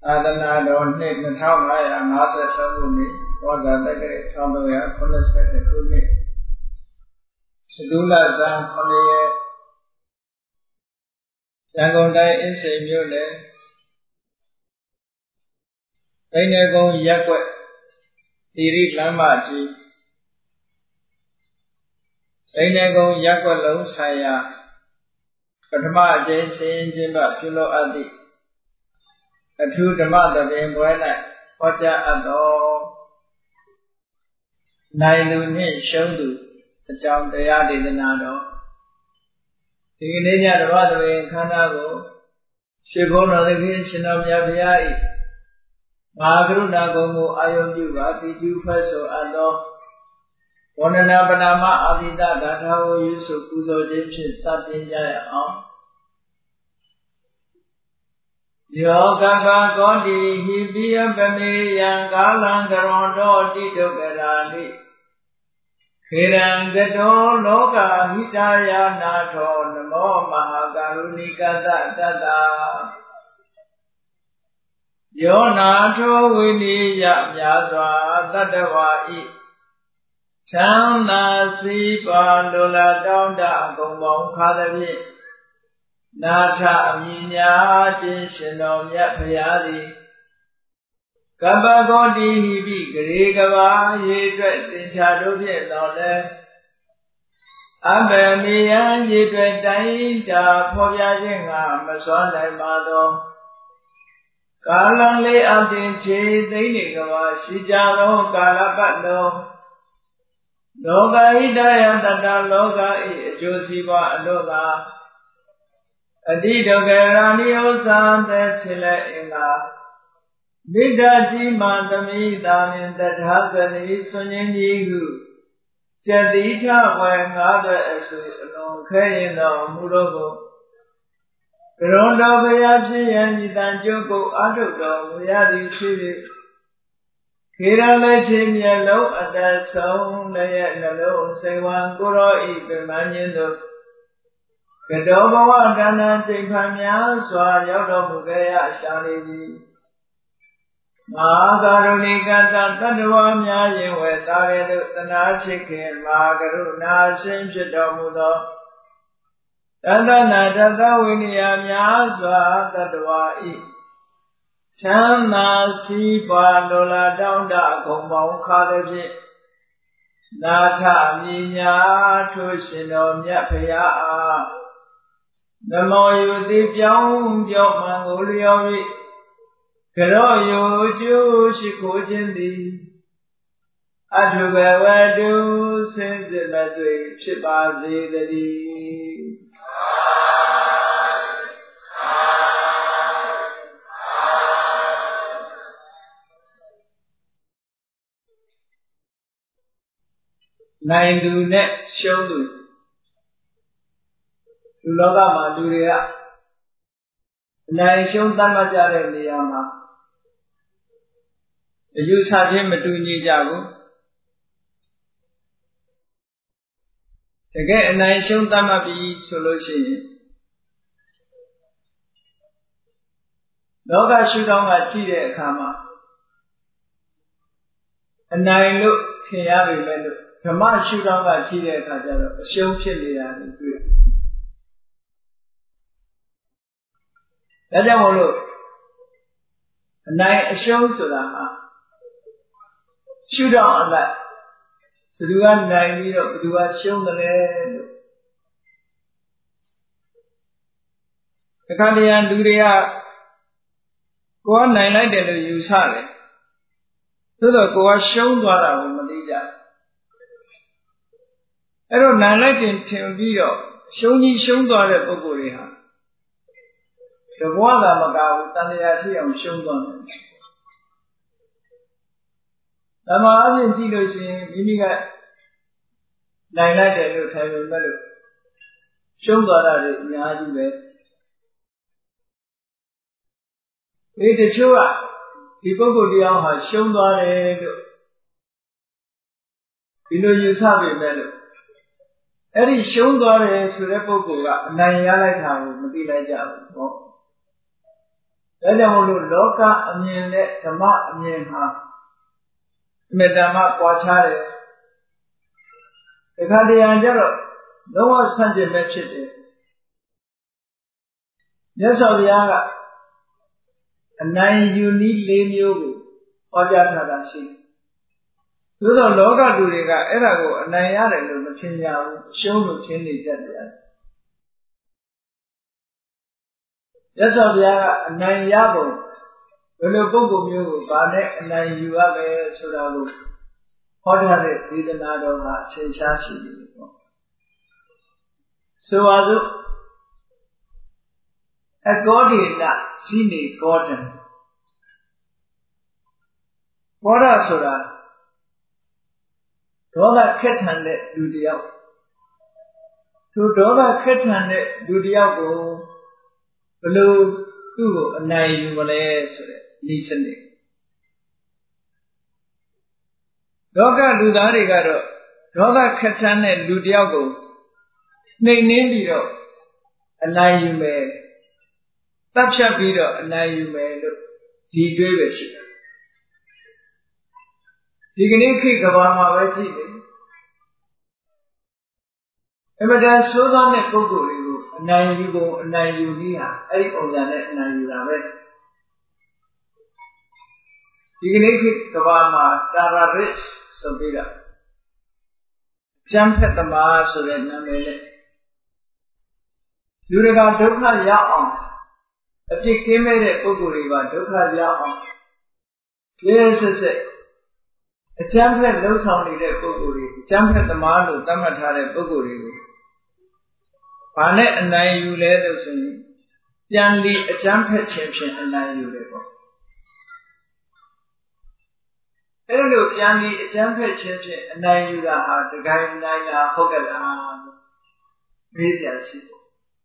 သနာတော်နှစ်2553ခုနှစ်ဝါဇာတက္ကရာ1382ခုနှစ်စတုလဇန်9ရက်ရန်ကုန်တိုင်းအင်းစိန်မြို့နယ်ဒိန်နယ်ကုန်းရပ်ကွက်သီရိလမ်းမကြီးဒိန်နယ်ကုန်းရပ်ကွက်လုံးဆိုင်ရာပထမအကြိမ်ဆင်းကျင်းပပြုလုပ်အပ်သည့်အထူးဓမ္မသဘင်ပွဲ၌ဟောကြားအပ်သောနိုင်သူနှင့်ရှုံးသူအကြောင်းတရားဒေသနာတော်ဒီကနေ့ညဓမ္မသဘင်ခန္ဓာကိုရှင်ဘုန်းတော်သခင်ရှင်တော်မြတ်ဘုရား၏မဟာကရုဏာကုံကိုအာရုံပြုပါတိကျဖတ်ဆိုအပ်သောဝန္ဒနာပနာမအာတိတဂါထာကိုယူဆိုပူဇော်ခြင်းဖြင့်စတင်ကြရအောင်ယောကကကောတိဟိပိယပမေယံကာလံကရွန်တောတိဒုက္ခရာလိခေရံကတောလောကဟိတယာနာထောနမောမဟာကရုဏိကတတတယောနာထောဝိနိယမြာစွာတတ္တဝါဤချမ်းသာစီးပါလိုလားတောင်းတအကုန်ပေါင်းခါသဖြင့်နာထအမြင်ညာခြင်းရှင်တော်မြတ်ဖရာသည်ကပ္ပဂောတိဟိပိဂရေကဘာရေအတွက်သင်္ချာတို့ဖြင့်တော်လဲအဘယ်မေယံရေအတွက်တိုင်းတာဖော်ပြခြင်းကမစွမ်းနိုင်ပါသောကာလံလေးအပြင်ခြေသိမ့်နေကဘာရှိကြသောကာလပတ်လုံးလောကဟိတယတတလောကဤအကျိုးစီးပွားအလို့ကအတိဒုက္ခရာနိဥ္စာသက်ဖြစ်လက်အင်္ဂါမိဒ္ဓကြီးမှသမိတာနှင့်တထာဂတိဆွန်ခြင်းကြီးဟုကျတိထဝေငါးသွဲအစုအလုံးခဲရင်တော်မူလို့ကိုကရုဏတော်ဘုရားဖြစ်ရန်ဤတန်ကျုပ်ကိုအာထုတော်မူရသည်ဖြစ်၍ခေရလက်ချင်းမျက်လုံးအသက်ဆုံးလည်းနှလုံးစိတ်ဝံကိုရောဤပြမန်းခြင်းတို့ကတောဘဝတဏ္ဍစိတ်ဖန်များစွာရောက်တော်မူခဲ့ရရှာနေသည်မဟာကရုဏိကတတတ္တဝါများရင်ဝဲသားရတို့သနာရှိခင်မဟာကရုဏာရှင်ဖြစ်တော်မူသောတတနာတတဝိနည်းများစွာတတ္တဝါဤချမ်းသာစီးပွားလိုလားတောင်းတအကုန်ပေါင်းခါသဖြင့်နာထမြညာထိုရှင်တော်မြတ်ဖရာအားနမောယုတိပြောင်းပြောမှန်ကိုလျော်၍ကရောယုကျိုးရှိခိုးခြင်းသည်အထုဘဝတုစင်စစ်မသွေဖြစ်ပါစေတည်းနိုင်သူနဲ့ရှုံးသူလူလောကမှာလူတွေကအနိုင်ရှုံးသတ်မှတ်ကြတဲ့နေရာမှာအယူဆခြင်းမတူညီကြဘူးတကယ်အနိုင်ရှုံးသတ်မှတ်ပြီးဆိုလို့ရှိရင်လောကရှုထောင့်ကကြည့်တဲ့အခါမှာအနိုင်လို့ထင်ရပေမဲ့လို့ဓမ္မရှုထောင့်ကကြည့်တဲ့အခါကျတော့အရှုံးဖြစ်နေတာကိုတွေ့ဒါကြောင့်မို့လို့အနိုင်အရှုံးဆိုတာဟာရှုထောင့်အလိုက်ဘယ်သူကနိုင်ပြီးတော့ဘယ်သူကရှုံးတယ်လဲလို့အခါတရံလူတွေကကိုယ်ကနိုင်လိုက်တယ်လို့ယူဆတယ်သို့တော့ကိုယ်ကရှုံးသွားတာကိုမသိကြဘူးအဲ့တော့နိုင်လိုက်တင်ထင်ပြီးတော့ရှုံးကြီးရှုံးသွားတဲ့ပုဂ္ဂိုလ်တွေဟာတဘွားသာမကဘူးတန်လျာရှိအောင်ရှုံးသွားတယ်ဓမ္မအပြင်ကြည့်လို့ရှိရင်မိမိကနိုင်လိုက်တယ်လို့ထိုင်ပေမဲ့လို့ရှုံးသွားတာတွေအများကြီးပဲဒီတချို့ကဒီပုဂ္ဂိုလ်တရားဟာရှုံးသွားတယ်လို့ဒီလိုယူဆပေမဲ့လို့အဲ့ဒီရှုံးသွားတယ်ဆိုတဲ့ပုဂ္ဂိုလ်ကအနိုင်ရလိုက်တာကိုမသိလိုက်ကြဘူးပေါ့ဒါကြောင့်မို့လို့လောကအမြင်နဲ့ဓမ္မအမြင်ဟာမေတ္တာမှပွားခြားတယ်တခါတရံကျတော့လုံးဝဆန့်ကျင်ပဲဖြစ်တယ်မြတ်စွာဘုရားကအနိုင်ယူနည်း၄မျိုးကိုဟောကြားထားတာရှိတယ်။သို့သောလောကလူတွေကအဲ့ဒါကိုအနိုင်ရတယ်လို့မထင်ကြဘူး။ရှုံးလို့ထင်နေကြတယ်။မြတ်စွာဘုရားကအနိုင်ရပုံဘယ်လိုပုဂ္ဂိုလ်မျိုးကိုဗာနဲ့အနိုင်ယူရမယ်ဆိုတာကိုဟောထားတဲ့ဒေသနာတော်ကအထင်ရှားရှိတယ်ပေါ့။ဆိုပါစို့အကောဒေနရှိနေကောတံဘောရဆိုတာဒေါသခက်ထန်တဲ့လူတစ်ယောက်သူဒေါသခက်ထန်တဲ့လူတစ်ယောက်ကိုဘယ်လိုသူ့ကိုအနိုင်ယူမလဲဆိုတဲ့ဤစနစ်လောကလူသားတွေကတော့ဒေါသခက်ထန်တဲ့လူတစ်ယောက်ကိုနှိမ်နှင်းပြီးတော့အနိုင်ယူမယ်တပ်ဖြတ်ပြီးတော့အနိုင်ယူမယ်လို့ဒီတွေးပဲရှိတယ်ဒီကနေ့ခေတ်ကဘာမှာပဲကြည့်တယ်အမတန်ဆိုးသောတဲ့ပုဂ္ဂိုလ်တွေကိုအနိုင်ယူပုံအနိုင်ယူနည်းဟာအဲ့ဒီပုံစံနဲ့အနိုင်ယူတာပဲဒီကနေ့ခေတ်ကဘာမှာတာရာရစ်ဆိုပြီးတော့ကျမ်းဖက်သမားဆိုတဲ့နာမည်နဲ့လူတွေကဒုက္ခရောက်အောင်အပြစ်ကင်းမဲ့တဲ့ပုဂ္ဂိုလ်တွေပါဒုက္ခရောက်အောင်ရဲဆက်ဆက်အကျမ်းဖက်လှုပ်ဆောင်နေတဲ့ပုဂ္ဂိုလ်တွေအကျမ်းဖက်သမားလို့သတ်မှတ်ထားတဲ့ပုဂ္ဂိုလ်တွေကိုဘာနဲ့အနိုင်ယူလဲလို့ဆိုရင်ပြန်လီအကျမ်းဖက်ခြင်းဖြင့်အနိုင်ယူတယ်ပေါ့အဲ့လိုပြန်လီအကျမ်းဖက်ခြင်းဖြင့်အနိုင်ယူတာဟာတကိုင်းနိုင်တာဟုတ်ကဲ့လားမေးကြရှိတယ်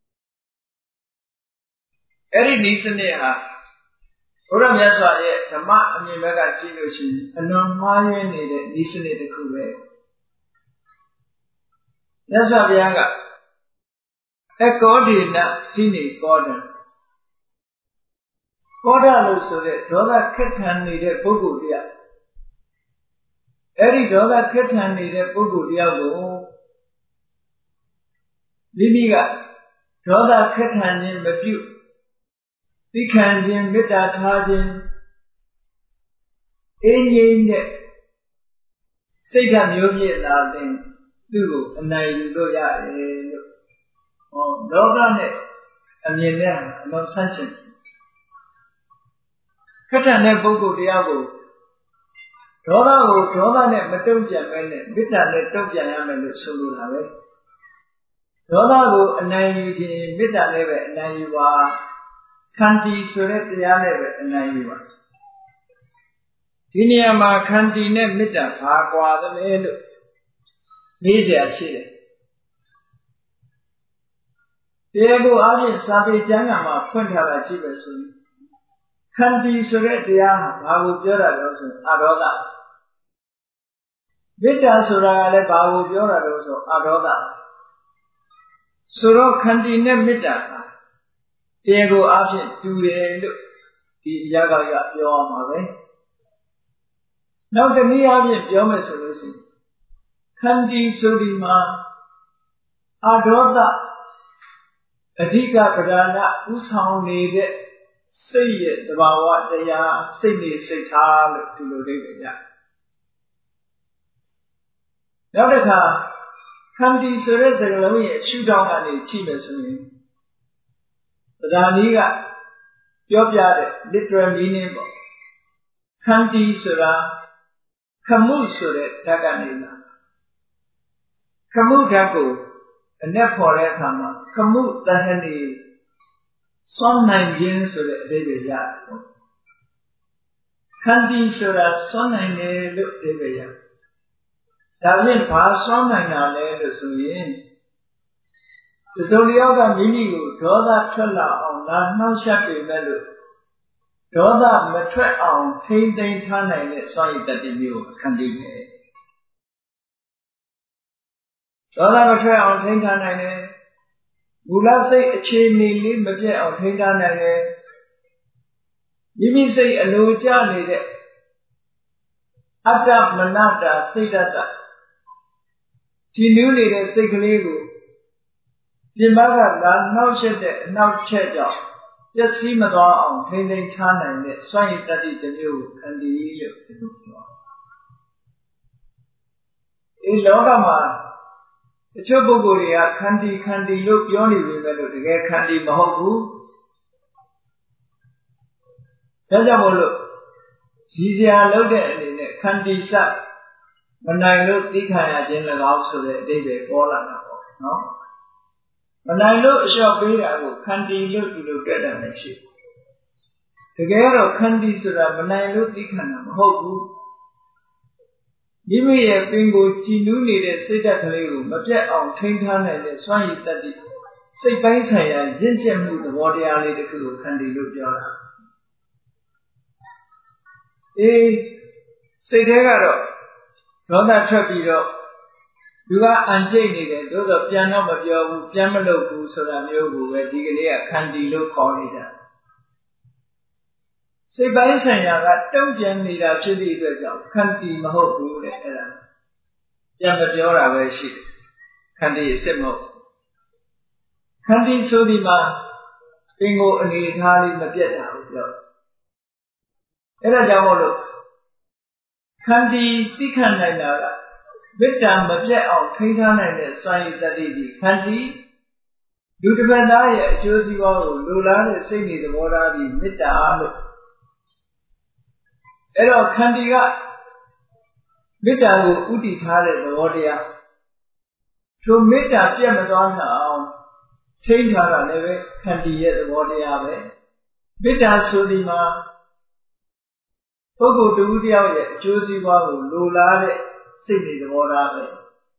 အဲ့ဒီနည်းစနစ်ဟာဘုရားမြတ်စွာရဲ့ဓမ္မအမြင်ဘက်ကကြည့်လို့ရှိရင်အလွန်မှားယွင်းနေတဲ့နည်းစနစ်တစ်ခုပဲမြတ်စွာဘုရားကအကောဒေနရှိနေကောတံကောဒလို့ဆိုတဲ့ဒေါသခက်ထန်နေတဲ့ပုဂ္ဂိုလ်တရားအဲ့ဒီဒေါသခက်ထန်နေတဲ့ပုဂ္ဂိုလ်တရားကိုမိမိကဒေါသခက်ထန်ခြင်းမပြုသိခံခြင်းမေတ္တာထားခြင်းအင်းငြိမ်းတဲ့စိတ်ဓာတ်မျိုးပြည့်လာတဲ့သူ့ကိုအနိုင်ယူလို့ရတယ်လို့ဟောလောကနဲ့အမြင်နဲ့အလွန်ဆန့်ကျင်ခက်ထန်တဲ့ပုဂ္ဂိုလ်တရားကိုဒေါသနဲ့မတုံ့ပြန်ပဲနဲ့မေတ္တာနဲ့တုံ့ပြန်ရမယ်လို့ဆိုလိုတာပဲဒေါသကိုအနိုင်ယူခြင်းမေတ္တာနဲ့ပဲအနိုင်ယူပါခန္တီဆိုတဲ့တရားနဲ့ပဲအနိုင်ယူပါဒီနေရာမှာခန္တီနဲ့မေတ္တာဘာကွာသလဲလို့မေးကြရှိတယ်တရားကိုအားဖြင့်စာပေကျမ်းဂန်မှာဖွင့်ထားတာရှိပဲဆိုရင်ခန္တီဆိုတဲ့တရားဟာဘာကိုပြောတာလဲဆိုအဒေါသမေတ္တာဆိုတာကလည်းဘာကိုပြောတာလဲဆိုအဒေါသဆိုတော့ခန္တီနဲ့မေတ္တာဟာတရားကိုအားဖြင့်တူတယ်လို့ဒီအရာကပြောအောင်ပါပဲနောက်တစ်နည်းအားဖြင့်ပြောမယ်ဆိုလို့ရှိရင်ခန္တီဆိုဒီမှာအဒေါသအဓိကပဓာနဥဆောင်နေတဲ့စိတ်ရဲ့သဘာဝတရားစိတ်နေစိတ်ထားလို့ဒီလိုလေးပဲကြနောက်တစ်ခါခန္တီဆိုတဲ့စကားလုံးရဲ့ရှုထောင့်ကနေကြည့်မယ်ဆိုရင်ပဓာနီကပြောပြတဲ့ literal meaning ပေါ့ခန္တီဆိုတာခမှုဆိုတဲ့ဓာတ်ကနေလာခမှုဓာတ်ကိုအ내ဖော်တဲ့အခါမှာခမှုတဟနေစွမ်းနိုင်ခြင်းဆိုတဲ့အဓိပ္ပာယ်ရတယ်ပေါ့ခန္တီဆိုတာစွမ်းနိုင်တယ်လို့အဓိပ္ပာယ်ရတယ်ဒါဖြင့်ဘာစွမ်းနိုင်တာလဲလို့ဆိုရင်တစုံတစ်ယောက်ကမိမိကိုဒေါသထွက်လာအောင်လာနှောင့်ယှက်ပေမဲ့လို့ဒေါသမထွက်အောင်ထိမ့်သိမ်းထားနိုင်တဲ့စွမ်းရည်တတ္တိမျိုးကိုခန္တီပဲဒေါသမထွက်အောင်ထိမ့်ထားနိုင်တယ်မူလစိတ်အခြေအနေလေးမပြတ်အောင်ထိမ့်ထားနိုင်တယ်မိမိစိတ်အလိုကျနေတဲ့အတ္တမနတာစိတ်တ္တကြည်နူးနေတဲ့စိတ်ကလေးကိုပြင်ပကလာနှောက်ရှက်တဲ့အနှောက်ချက်ကြောင့်ပျက်စီးမသွားအောင်ထိန်းသိမ်းထားနိုင်တဲ့စွန့်ရည်တတ္တိတစ်မျိုးကိုခန္တီလို့ပြောဒီလောကမှာတချို့ပုဂ္ဂိုလ်တွေကခန္တီလို့ပြောနေပေမဲ့လို့တကယ်ခန္တီမဟုတ်ဘူးဒါကြောင့်မို့လို့ရည်စရာလုပ်တဲ့အနေနဲ့ခန္တီစမနိုင်လို့သိခံရခြင်း၎င်းဆိုတဲ့အဓိပ္ပာယ်ပေါ်လာတာပေါ့နော်မနိုင်လို့အလျှော့ပေးတာကိုခန္တီလို့ဒီလိုတွေ့တာမရှိဘူးတကယ်တော့ခန္တီဆိုတာမနိုင်လို့သိခံတာမဟုတ်ဘူးမိမိရဲ့ပင်ကိုကြည်နူးနေတဲ့စိတ်ဓာတ်ကလေးကိုမပြတ်အောင်ထိန်းထားနိုင်တဲ့စွမ်းရည်တတ္တိစိတ်ပိုင်းဆိုင်ရာရင့်ကျက်မှုသဘောတရားလေးတစ်ခုကိုခန္တီလို့ပြောတာစိတ်ထဲကတော့ဒေါသထွက်ပြီးတော့သူကအံကျိတ်နေတယ်သို့သောပြန်တော့မပြောဘူးပြန်မလုပ်ဘူးဆိုတာမျိုးကိုပဲဒီကလေးကခန္တီလို့ခေါ်နေတာစိတ်ပိုင်းဆိုင်ရာကတုံ့ပြန်နေတာဖြစ်သည့်အတွက်ကြောင့်ခန္တီမဟုတ်ဘူးတဲ့အဲ့ဒါပြန်မပြောတာပဲရှိတယ်ခန္တီအစ်စ်မဟုတ်ခန္တီဆိုဒီမှာပင်ကိုအနေထားလေးမပြတ်တာကိုပြောအဲ့ဒါကြောင့်မို့လို့ခန္တီသိခံနိုင်တာကမေတ္တာမပြတ်အောင်ထိန်းထားနိုင်တဲ့စွမ်းရည်တတ္တိဒီခန္တီလူတစ်ပတ်သားရဲ့အကျိုးစီးပွားကိုလိုလားတဲ့စိတ်နေသဘောထားပြီးမေတ္တာလို့အဲ့တော့ခန္တီကမေတ္တာကိုဥတည်ထားတဲ့သဘောတရားထိုမေတ္တာပြတ်မသွားနိုင်အောင်ထိန်းထားတာလည်းပဲခန္တီရဲ့သဘောတရားပဲမေတ္တာဆိုဒီမှာပုဂ္ဂိုလ်တူတယောက်ရဲ့အကျိုးစီးပွားကိုလိုလားတဲ့စိတ်နေသဘောထားပဲ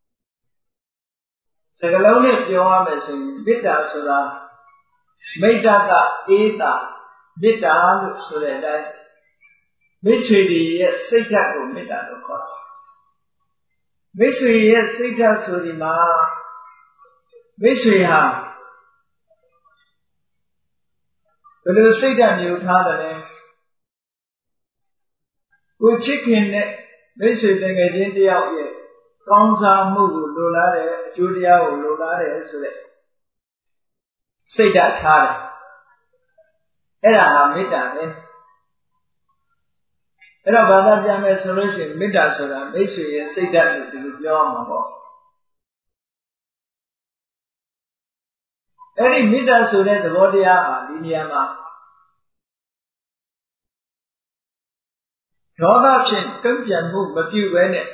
စကားလုံးနဲ့ပြောရမယ်ဆိုရင်မေတ္တာဆိုတာမိတ္တကအေးတာမေတ္တာလို့ဆိုတဲ့အတိုင်းမိတ်ဆွေတွေရဲ့စိတ်ဓာတ်ကိုမေတ္တာလို့ခေါ်တာမိတ်ဆွေရဲ့စိတ်ဓာတ်ဆိုဒီမှာမိတ်ဆွေဟာဘယ်လိုစိတ်ဓာတ်မျိုးထားတယ်လဲကိုချစ်ခင်တဲ့မိတ်ဆွေတကယ်ချင်းတယောက်ရဲ့ကောင်းစားမှုကိုလိုလားတဲ့အကျိုးတရားကိုလိုလားတယ်ဆိုတဲ့စိတ်ဓာတ်ထားတယ်အဲ့ဒါဟာမေတ္တာပဲအဲ့တော့ဘာသာပြန်မယ်ဆိုလို့ရှိရင်မေတ္တာဆိုတာမိတ်ဆွေရဲ့စိတ်ဓာတ်လို့ဒီလိုပြောရမှာပေါ့အဲ့ဒီမေတ္တာဆိုတဲ့သဘောတရားဟာဒီနေရာမှာဒေါသဖြင့်တုံ့ပြန်မှုမပြုဘဲနဲ့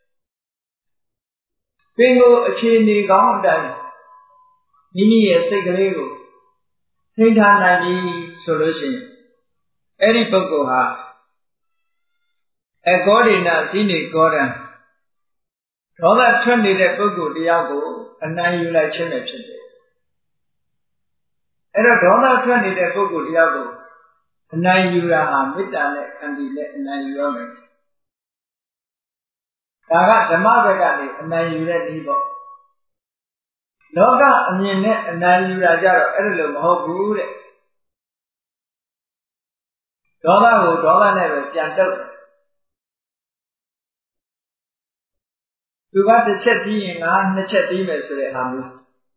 ပင်ကိုအခြေအနေကောင်းအတိုင်းမိမိရဲ့စိတ်ကလေးကိုထိန်းထားနိုင်ပြီဆိုလို့ရှိရင်အဲ့ဒီပုဂ္ဂိုလ်ဟာအကောဒိနာဇိနေကောဒံဒေါသထွက်နေတဲ့ပုဂ္ဂိုလ်တရားကိုအနိုင်ယူလိုက်ခြင်းပဲဖြစ်တယ်အဲ့တော့ဒေါသထွက်နေတဲ့ပုဂ္ဂိုလ်တရားကိုအနိုင်ယူတာဟာမေတ္တာနဲ့ခန္တီနဲ့အနိုင်ယူရမယ်ဒါကဓမ္မဘက်ကနေအနိုင်ယူတဲ့နည်းပေါ့လောကအမြင်နဲ့အနိုင်ယူတာကြတော့အဲ့လိုမဟုတ်ဘူးတဲ့ဒေါသကိုဒေါသနဲ့ပဲပြန်တုပ်သူကတစ်ချက်ပြီးရင်ငါနှစ်ချက်ပြီးမယ်ဆိုတဲ့ဟာမျိုး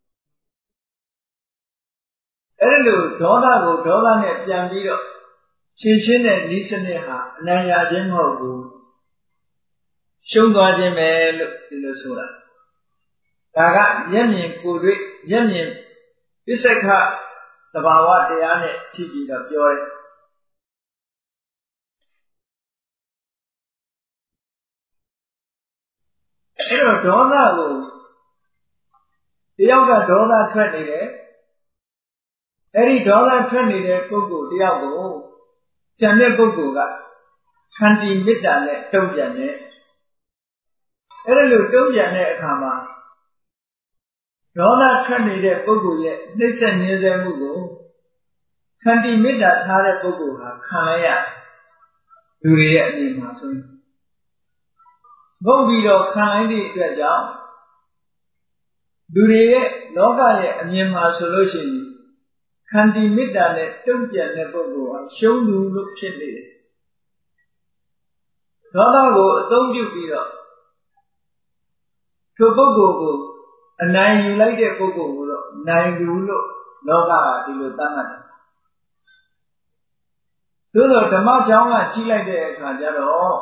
အဲ့လိုဒေါသကိုဒေါသနဲ့ပြန်ပြီးတော့ရှင်းရှင်းတဲ့ဤစနစ်ဟာအနိုင်ရခြင်းမဟုတ်ဘူးရှုံးသွားခြင်းပဲလို့ဒီလိုဆိုတာဒါကမျက်မြင်ကိုယ်တွေ့မျက်မြင်ပစ္စက္ခသဘာဝတရားနဲ့ကြည့်ပြီးတော့ပြောတယ်အဲ့တော့ဒေါသကိုတယောက်ကဒေါသထွက်နေတယ်အဲ့ဒီဒေါသထွက်နေတဲ့ပုဂ္ဂိုလ်တယောက်ကိုကျန်တဲ့ပုဂ္ဂိုလ်ကခန္တီမေတ္တာနဲ့တုံ့ပြန်တယ်အဲ့ဒါလိုတုံ့ပြန်တဲ့အခါမှာဒေါသထွက်နေတဲ့ပုဂ္ဂိုလ်ရဲ့နှိမ့်ဆက်ညှင်းဆဲမှုကိုခန္တီမေတ္တာထားတဲ့ပုဂ္ဂိုလ်ဟာခံရရလူတွေရဲ့အမြင်မှာဆိုရင်ဘုတ်ပြီးတော့ခံလိုက်တဲ့အတွက်ကြောင့်လူတွေရဲ့လောကရဲ့အမြင်မှာဆိုလို့ရှိရင်ခန္တီမေတ္တာနဲ့တုံ့ပြန်တဲ့ပုဂ္ဂိုလ်ဟာရှုံးသူလို့ဖြစ်နေတယ်ဒေါသကိုအသုံးပြုပြီးတော့ထိုပုဂ္ဂိုလ်ကိုအနိုင်ယူလိုက်တဲ့ပုဂ္ဂိုလ်ကိုတော့နိုင်သူလို့လောကကဒီလိုသတ်မှတ်တယ်သို့သောဓမ္မကြောင်းကကြီးလိုက်တဲ့အခါကျတော့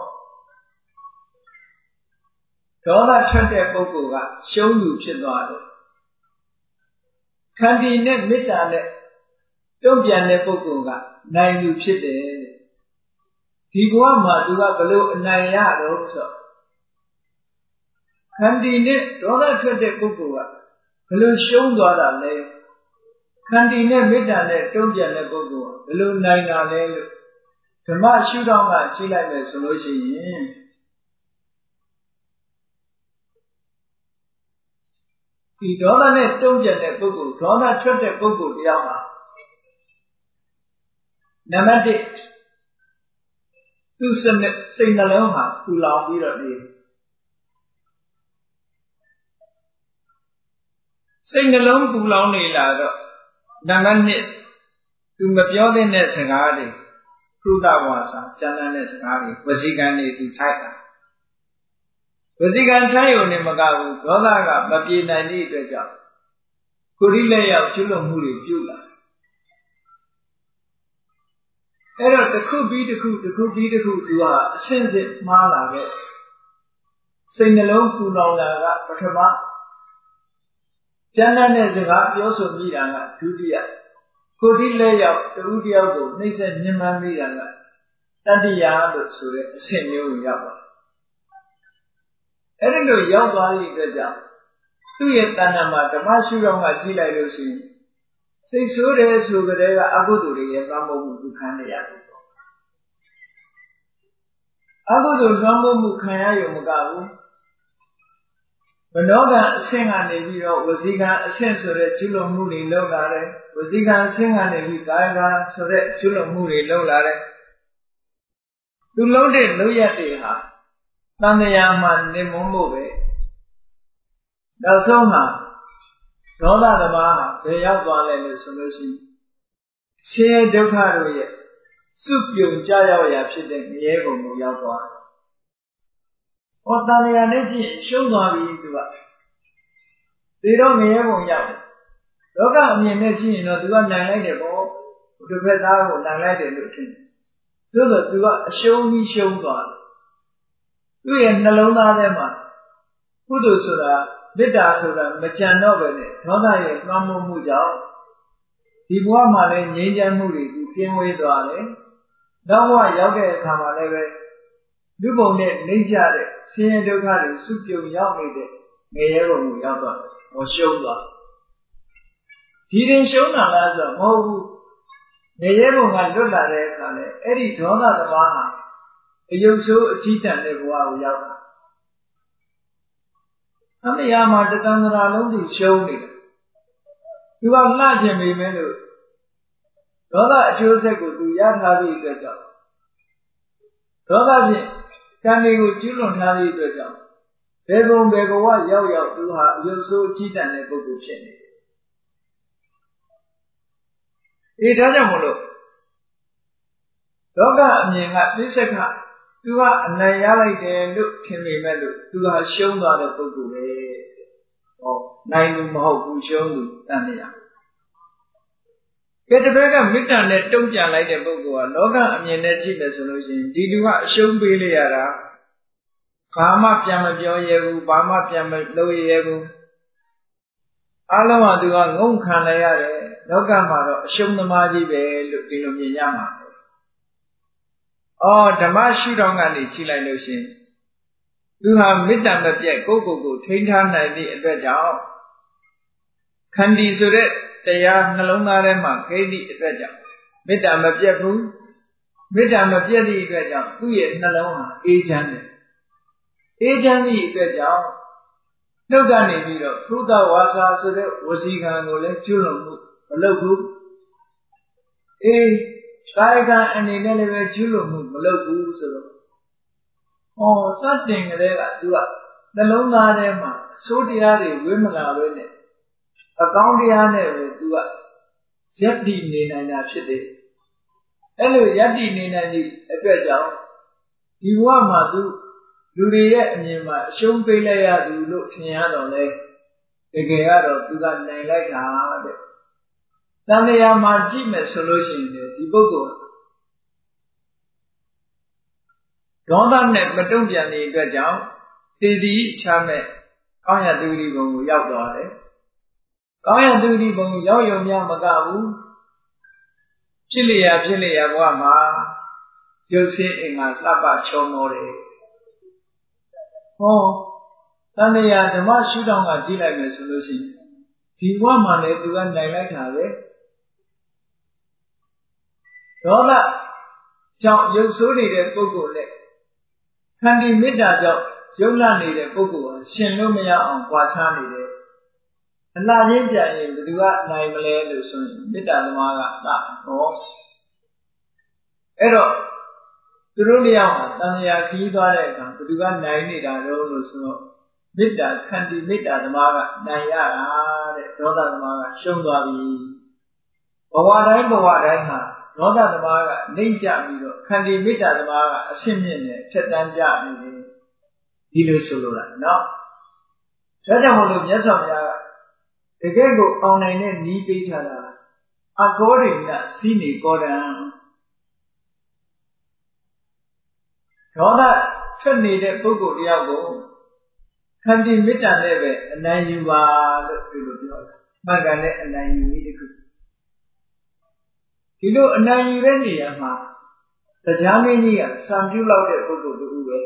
ဒေါသထွက်တဲ့ပုဂ္ဂိုလ်ကရှုံးသူဖြစ်သွားတယ်ခန္တီနဲ့မေတ္တာနဲ့တုံ့ပြန်တဲ့ပုဂ္ဂိုလ်ကနိုင်သူဖြစ်တယ်ဒီဘဝမှာသူကဘလို့အနိုင်ရတော့ဆိုခန္တီနဲ့ဒေါသထွက်တဲ့ပုဂ္ဂိုလ်ကဘလို့ရှုံးသွားတာလဲခန္တီနဲ့မေတ္တာနဲ့တုံ့ပြန်တဲ့ပုဂ္ဂိုလ်ကဘလို့နိုင်တာလဲလို့ဓမ္မရှုထောင့်ကကြည့်လိုက်မယ်ဆိုလို့ရှိရင်ဒီဒေါသနဲ့တုံ့ပြန်တဲ့ပုဂ္ဂိုလ်ဒေါသထွက်တဲ့ပုဂ္ဂိုလ်တရားမှာနံပါတ်1သူစိတ်နှလုံးဟာပူလောင်ပြီးတော့နေစိတ်နှလုံးပူလောင်နေလာတော့နံပါတ်2သူမပြောတဲ့စကားတွေသုဒဝါစာကျမ်းတဲ့စကားတွေဝစီကံတွေသူထိုက်တာဝစီကံထိုက်ရုံနဲ့မကဘူးဒေါသကမပြေနိုင်တဲ့အတွက်ကြောင့်ကိုယ်ဒီလက်ရောက်ကျွလွန်မှုတွေပြုလာအဲ့တော့တစ်ခုပြီးတစ်ခုသူကအရှင်းစစ်မှားလာခဲ့စိတ်နှလုံးပူလောင်လာကပထမကျမ်းတဲ့စကားပြောဆိုမိတာကဒုတိယကိုယ်ဒီလက်ရောက်တူတယောက်ကိုနှိမ့်ဆက်ညှဉ်းပန်းမိတာကတတိယလို့ဆိုတဲ့အဆင့်မျိုးကိုရောက်သွားအဲ့ဒီလိုရောက်သွားတဲ့အတွက်ကြောင့်သူ့ရဲ့တဏ္ဍာမှာဓမ္မရှုထောင့်ကကြည့်လိုက်လို့ရှိရင်စိတ်ဆိုးတယ်ဆိုကြတဲ့ကအကုသိုလ်တွေရဲ့သွားမှုသူခံရရတယ်ပေါ့အကုသိုလ်သွားမှုခံရရုံမကဘူးမနောကံအဆင့်ကနေပြီးတော့ဝစီကံအဆင့်ဆိုတဲ့ကျွလွန်မှုတွေလုပ်လာတယ်ဝစီကံအဆင့်ကနေပြီးကာယကံဆိုတဲ့ကျွလွန်မှုတွေလုပ်လာတယ်သူလုံးတဲ့လုပ်ရက်တွေဟာတန်မြာမှာနေမုံဖို့ပဲနောက်ဆုံးမှာဒေါသသမားဟာဘယ်ရောက်သွားလဲလို့ဆိုလို့ရှိရင်ဆင်းရဲဒုက္ခတို့ရဲ့စုပြုံကြရောက်ရာဖြစ်တဲ့ငရဲပုံကိုရောက်သွားတယ်။ဟောတန်မြာနဲ့ကြည့်ရှုံးသွားပြီသူကဒီတော့ငရဲပုံရောက်တယ်။လောကအမြင်နဲ့ကြည့်ရင်တော့သူကနိုင်လိုက်တယ်ပေါ့။ဒီဘက်သားကိုနိုင်လိုက်တယ်လို့ထင်တယ်။သို့တော့သူကအရှုံးကြီးရှုံးသွားတယ်။သူ့ရဲ့နှလုံးသားထဲမှာကုသိုလ်ဆိုတာမေတ္တာဆိုတာမကြံတော့ပဲနဲ့ဒေါသရဲ့လွှမ်းမိုးမှုကြောင့်ဒီဘဝမှာလည်းငြိမ်းချမ်းမှုတွေသူကျင်းဝေးသွားတယ်။နောက်ဘဝရောက်တဲ့အခါမှာလည်းပဲလူပုံနဲ့နှိမ့်ကြတဲ့ဆင်းရဲဒုက္ခတွေစုပြုံရောက်နေတဲ့ငရဲပုံကိုရောက်သွားတယ်။ဟောရှုံးသွား။ဒီရင်ရှုံးတာလားဆိုတော့မဟုတ်ဘူး။ငရဲပုံကလွတ်လာတဲ့အခါလဲအဲ့ဒီဒေါသသမားဟာအယုတ်ဆိုးအကြီးတန်းတဲ့ဘဝကိုရောက်တာ။အမေယာမှာတသန္တရာလုံးသူရှုံးနေတယ်သူကလှခြင်းပေမဲ့လို့ဒေါသအကျိုးဆက်ကိုသူရထားသည့်အတွက်ကြောင့်ဒေါသဖြင့်ကံတွေကိုကျူးလွန်ထားသည့်အတွက်ကြောင့်ဘယ်ဘုံဘယ်ဘဝရောက်သူဟာအယုတ်ဆိုးအကြီးတန်းတဲ့ပုဂ္ဂိုလ်ဖြစ်နေတယ်ဒါကြောင့်မလို့လောကအမြင်ကသိစကသူကအနိုင်ရလိုက်တယ်လို့ထင်ပေမဲ့လို့သူဟာရှုံးသွားတဲ့ပုဂ္ဂိုလ်ပဲဟောနိုင်သူမဟုတ်ဘူးရှုံးသူတန်မြာကဲတပည့်ကမေတ္တာနဲ့တုံ့ပြန်လိုက်တဲ့ပုဂ္ဂိုလ်ကလောကအမြင်နဲ့ကြည့်မယ်ဆိုလို့ရှိရင်ဒီလူကအရှုံးပေးလိုက်ရတာဘာမှပြန်မပြောရဲဘူးဘာမှပြန်မလုပ်ရဲဘူးအလုံးကသူကငုံခံလိုက်ရတယ်လောကမှာတော့အရှုံးသမားကြီးပဲလို့ဒီလိုမြင်ရမှာဓမ္မရှုထောင့်ကနေကြည့်လိုက်လို့ရှိရင်သူဟာမေတ္တာမပြတ်ကိုယ့်ကိုယ်ထိန်းထားနိုင်သည့်အတွက်ကြောင့်ခန္တီဆိုတဲ့တရားနှလုံးသားထဲမှာကိသည့်အတွက်ကြောင့်မေတ္တာမပြတ်ဘူးမေတ္တာမပြတ်သည့်အတွက်ကြောင့်သူ့ရဲ့နှလုံးဟာအေးချမ်းတယ်အေးချမ်းသည့်အတွက်ကြောင့်နှုတ်ကနေပြီးတော့သုဒ္ဓဝါစာဆိုတဲ့ဝစီကံကိုလည်းကျွလွန်မှုမလုပ်ဘူးကာယကံအနေနဲ့လည်းပဲကျွလွန်မှုမလုပ်ဘူးဆိုတော့စတင်ကြတဲ့ကသူကနှလုံးသားထဲမှာအဆိုးတရားတွေဝိမလာပဲနဲ့အကောင်းတရားနဲ့ပဲသူကရပ်တည်နေနိုင်တာဖြစ်တယ်အဲ့လိုရပ်တည်နေနိုင်သည့်အတွက်ကြောင့်ဒီဘဝမှာသူလူတွေရဲ့အမြင်မှာအရှုံးပေးလိုက်ရသူလို့ထင်ရတော့လေတကယ်ကတော့သူကနိုင်လိုက်တာတဲ့တန်တရားမှာကြည့်မယ်ဆိုလို့ရှိရင်ဒီပုဂ္ဂိုလ်ဒေါသနဲ့မတုံ့ပြန်တဲ့အတွက်ကြောင့်တည်တည်ချမဲ့ကောင်းရသူဒီဘုံကိုရောက်သွားတယ်ကောင်းရသူဒီဘုံရောက်ရုံများမကဘူးဖြစ်လျာဘဝမှာရုပ်ဆင်းအင်္ဂါလှပချုံတော်တယ်ဟောတန်တရားဓမ္မရှုထောင့်ကကြည့်လိုက်မယ်ဆိုလို့ရှိရင်ဒီဘဝမှာလည်းသူကနိုင်လိုက်တာပဲဒေါသကြောင့်ရုပ်ဆိုးနေတဲ့ပုဂ္ဂိုလ်နဲ့ခန္တီမေတ္တာကြောင့်ရုပ်လနေတဲ့ပုဂ္ဂိုလ်ဟာရှင်လို့မရအောင်ကြွားချနေတယ်အလှချင်းပြန်ရင်ဘယ်သူကနိုင်မလဲလို့ဆိုရင်မေတ္တာသမားကဟောအဲ့တော့သူတို့လျောက်မှာတန်ရာခီးသွားတဲ့အခါဘယ်သူကနိုင်နေတာတော့လို့ဆိုတော့မေတ္တာခန္တီမေတ္တာသမားကနိုင်ရတာတဲ့ဒေါသသမားကရှုံးသွားပြီဘဝတိုင်းဟာဒေါသသမားကနှိမ့်ကြပြီးတော့ခန္တီမေတ္တာသမားကအရှင်းမြင့်နဲ့ချက်တန်းကြနေတယ်ဒီလိုဆိုလိုတာနော်ဒါကြောင့်မို့လို့မြတ်စွာဘုရားကတကယ်ကိုအောင်နိုင်တဲ့နည်းပေးထားတာအကောရိဏစီနေကောတံဒေါသထွက်နေတဲ့ပုဂ္ဂိုလ်တယောက်ကိုခန္တီမေတ္တာနဲ့ပဲအနိုင်ယူပါလို့ဒီလိုပြောတာမှန်ကန်တဲ့အနိုင်ယူနည်းတစ်ခုဒီလိုအနိုင်ယူတဲ့နေရာမှာတရားမင်းကြီးကစံပြုလောက်တဲ့ပုဂ္ဂိုလ်တူပဲ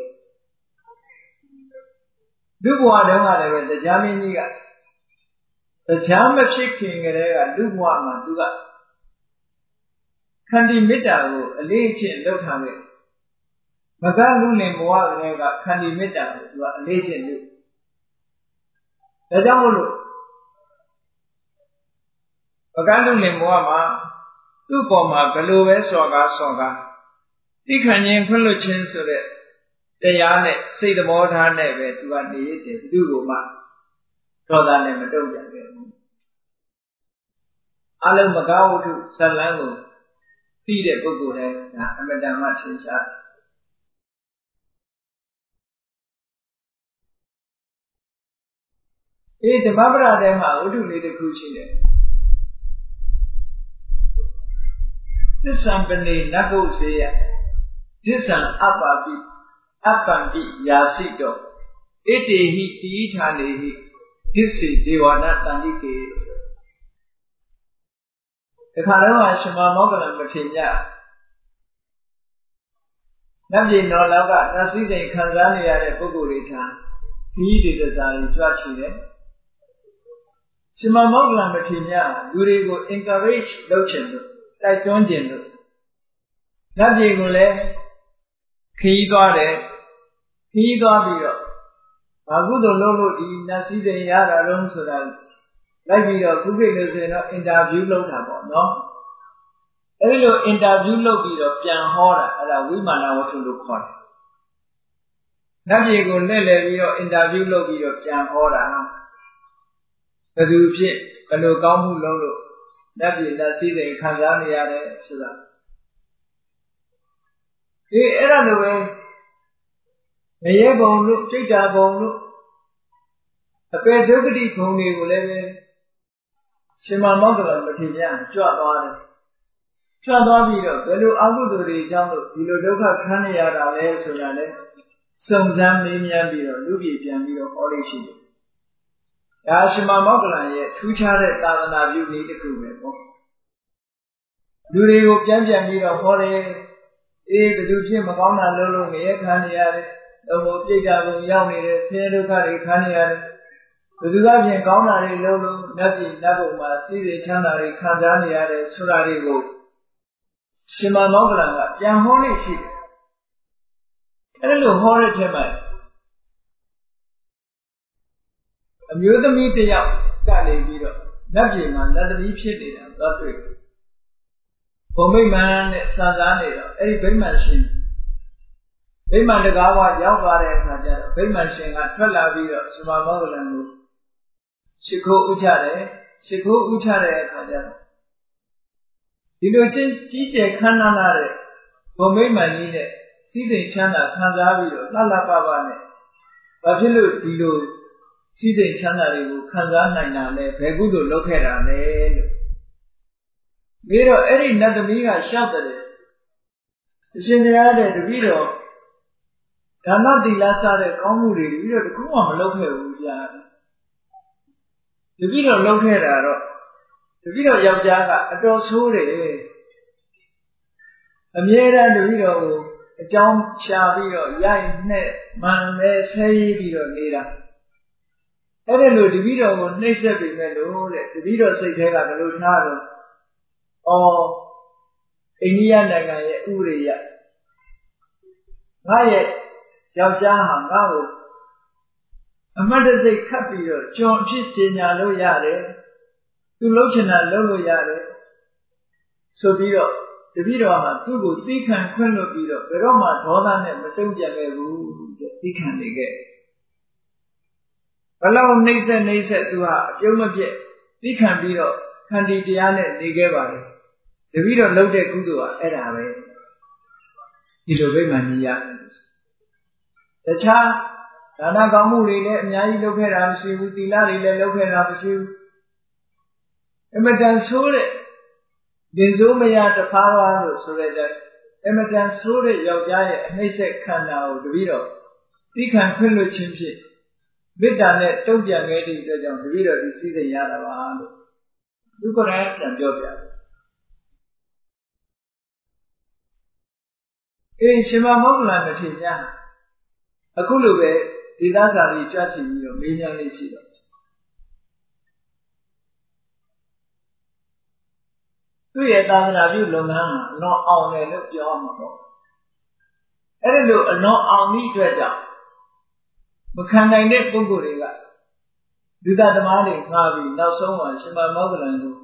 လူဘဝတုန်းကလည်းပဲတရားမင်းကြီးကတရားမဖြစ်ခင်ကတည်းကလူဘဝမှာသူကခန္တီမေတ္တာကိုအလေးအကျင့်လုပ်ထားတယ်မကလူလင်ဘဝကလေးကခန္တီမေတ္တာကိုသူကအလေးကျင့်လို့ဒါကြောင့်မို့လို့မကလူလင်ဘဝမှာသူ့ပေါ်မှာဘယ်လိုပဲစော်ကားသိခံခြင်းခွင့်လွှတ်ခြင်းဆိုတဲ့တရားနဲ့စိတ်သဘောထားနဲ့ပဲသူကနေရတယ်ဘယ်သူ့ကိုမှဒေါသနဲ့မတုံ့ပြန်ခဲ့ဘူးအလုံးမကားဝတ္ထုဇတ်လန်းကိုသိတဲ့ပုဂ္ဂိုလ်တိုင်းဒါအမတန်မှထင်ရှားဓမ္မပဒထဲမှာဝတ္ထုလေးတစ်ခုရှိတယ်သစ္ဆံပနေနဂုတ်စေယသစ္ဆံအပ္ပပိယာစိတောဣတိဟိတိဌာနေဟိသစ္စေဒေဝနာတန္တိကေတခါတော့ရှင်မမောဂလမထေရနတ်ပြည်တော်လောကနတ်စည်းစိမ်ခံစားနေရတဲ့ပုဂ္ဂိုလ်တွေထားဒီဒေသစာတွေကြွချီတယ်ရှင်မမောဂလမထေရလူတွေကို encourage လုပ်ချင်လို့တိုက်တွန်းခြင်းလို့နတ်ပြည်ကိုလည်းခရီးသွားတယ်ခရီးသွားပြီးတော့ဘာကုသိုလ်လုပ်လို့ဒီနတ်စည်းစိမ်ရတာတော့ဆိုတာလိုက်ပြီးတော့ခုခေတ်လို့ဆိုရင်တော့အင်တာဗျူးလုပ်တာပေါ့နော်အဲဒီလိုအင်တာဗျူးလုပ်ပြီးတော့ပြန်ဟောတာအဲ့ဒါဝိမာနဝတ္ထုလို့ခေါ်တယ်နတ်ပြည်ကိုလှည့်လည်ပြီးတော့အင်တာဗျူးလုပ်ပြီးတော့ပြန်ဟောတာဘယ်သူဖြစ်ဘယ်လိုကောင်းမှုလုပ်လို့နတ်ပြည်နတ်စည်းစိမ်ခံစားနေရတယ်ဆိုတာအဲ့ဒါလိုပဲငရဲဘုံလို့စိတ်ဓာဘုံလို့အပေဒုက္ခတိဘုံတွေကိုလည်းပဲရှင်မမောဂလမထေရကြွသွားတယ်ကြွသွားပြီးတော့ဘယ်လိုအကုသိုလ်တွေကြောင့်လို့ဒီလိုဒုက္ခခံနေရတာလဲဆိုတာလဲစုံစမ်းမေးမြန်းပြီးတော့လူပြည်ပြန်ပြီးတော့ဟောလို့ရှိတယ်ဒါရှင်မမောဂလရဲ့ထူးခြားတဲ့သာသနာပြုနည်းတစ်ခုပဲပေါ့လူတွေကိုပြန်ပြီးတော့ဟောတယ်ဘယ်သူဖြစ်မကောင်းတာလုပ်လို့ငရဲခံနေရတယ်တော့ဘုပြိတ္တာဘုံရောက်နေတယ်ဆင်းရဲဒုက္ခတွေခံနေရတယ်ဘယ်သူကပြင်ကောင်းတာတွေလုပ်လို့နတ်ပြည်နတ်ဘုံမှာစိစိချမ်းသာတွေခံစားနေရတယ်ဆိုတာတွေကိုရှင်မမောဂလကပြန်ဟောလို့ရှိတယ်အဲ့လိုဟောတဲ့ထဲမှာအမျိုးသမီးတစ်ယောက်ကနေပြီးတော့နတ်ပြည်မှာနတ်သမီးဖြစ်နေတာသွားတွေ့ဘုံမိမ္မာန်နဲ့စံစားနေတော့အဲ့ဒီဗိမာန်ရှင်ဗိမာန်တကားဝရောက်သွားတဲ့အခါကျတော့ဗိမာန်ရှင်ကထွက်လာပြီးတော့ရှင်မမောဂလန်ကိုရှိခိုးဥချတယ်ရှိခိုးဥချတဲ့အခါကျတော့ဒီလိုကြီးကျယ်ခမ်းနားလာတဲ့ဘုံမိမ့်မှန်ကြီးနဲ့စီးစိမ်ချမ်းသာခံစားပြီးတော့လှလှပပနဲ့ဘာဖြစ်လို့ဒီလိုစီးစိမ်ချမ်းသာတွေကိုခံစားနိုင်တာလဲဘယ်ကုသိုလ်လုပ်ခဲ့တာလဲလို့ပြီးတော့အဲ့ဒီနတ်သမီးကရှောက်တယ်အရှင်တရားတဲ့တပည့်တော်ဒါနသီလစတဲ့ကောင်းမှုတွေပြီးတော့တခုမှမလုပ်ခဲ့ဘူးကြာတပည့်တော်လုပ်ခဲ့တာတော့တပည့်တော်ယောက်ျားကအတော်ဆိုးတယ်အမြဲတမ်းတပည့်တော်ကိုအကြောင်းရှာပြီးတော့ရိုက်နဲ့မှန်လဲဆဲရေးပြီးတော့နေတာအဲ့ဒါလို့တပည့်တော်ကိုနှိပ်စက်ပြီးမဲ့လို့တဲ့တပည့်တော်စိတ်ထဲကဘယ်လိုထားတော့အိန္ဒိယနိုင်ငံရဲ့ဥပဒေရငါရဲ့ယောက်ျားဟာငါ့ကိုအမတ်တစိတ်ခတ်ပြီးတော့ကျွန်အဖြစ်ကြေညာလို့ရတယ်သူလှုပ်ချင်တာလှုပ်လို့ရတယ်ဆိုပြီးတော့တပည့်တော်ဟာသူ့ကိုသိခံခွင့်လို့ပြီးတော့ဘယ်တော့မှဒေါသနဲ့မတုံ့ပြန်ခဲ့ဘူးတဲ့သိခံနေခဲ့ဘလောက်နှိမ့်ဆက်သူဟာအပြုံးမပြတ်သိခံပြီးတော့ခန္တီတရားနဲ့နေခဲ့ပါလေတပည့်တော်လှုပ်တဲ့ကုသိုလ်ဟာအဲ့ဒါပဲဒီလိုဗိမာန်ကြီးရတယ်တခြားဒါနကောင်းမှုတွေလည်းအများကြီးလုပ်ခဲ့တာမရှိဘူးသီလတွေလည်းလုပ်ခဲ့တာမရှိဘူးအမတန်ဆိုးတဲ့ဒင်စိုးမရတဖားပါလို့ဆိုတဲ့အမတန်ဆိုးတဲ့ယောက်ျားရဲ့အနှိမ့်ဆက်ခန္ဓာကိုတပည့်တော်သိခံခွင့်လွှတ်ခြင်းဖြင့်မေတ္တာနဲ့တုံ့ပြန်ခဲ့တဲ့အတွက်ကြောင့်တပည့်တော်ဒီစည်းစိမ်ရတာပါလို့သူကိုယ်တိုင်ပြန်ပြောပြတယ်ရှင်မမောဂလမထေရအခုလိုပဲဒီသစ္စာကြီးကြွချင်ပြီးတော့မေးမြန်းလေးရှိတော့သူ့ရဲ့သာသနာပြုလုပ်ငန်းဟာအလွန်အောင်တယ်လို့ပြောမှာပေါ့အဲ့ဒီလိုအလွန်အောင်ပြီးအတွက်ကြောင့်မခံနိုင်တဲ့ပုဂ္ဂိုလ်တွေကလူသားသမားတွေငှားပြီးနောက်ဆုံးမှာရှင်မမောဂလန်ကို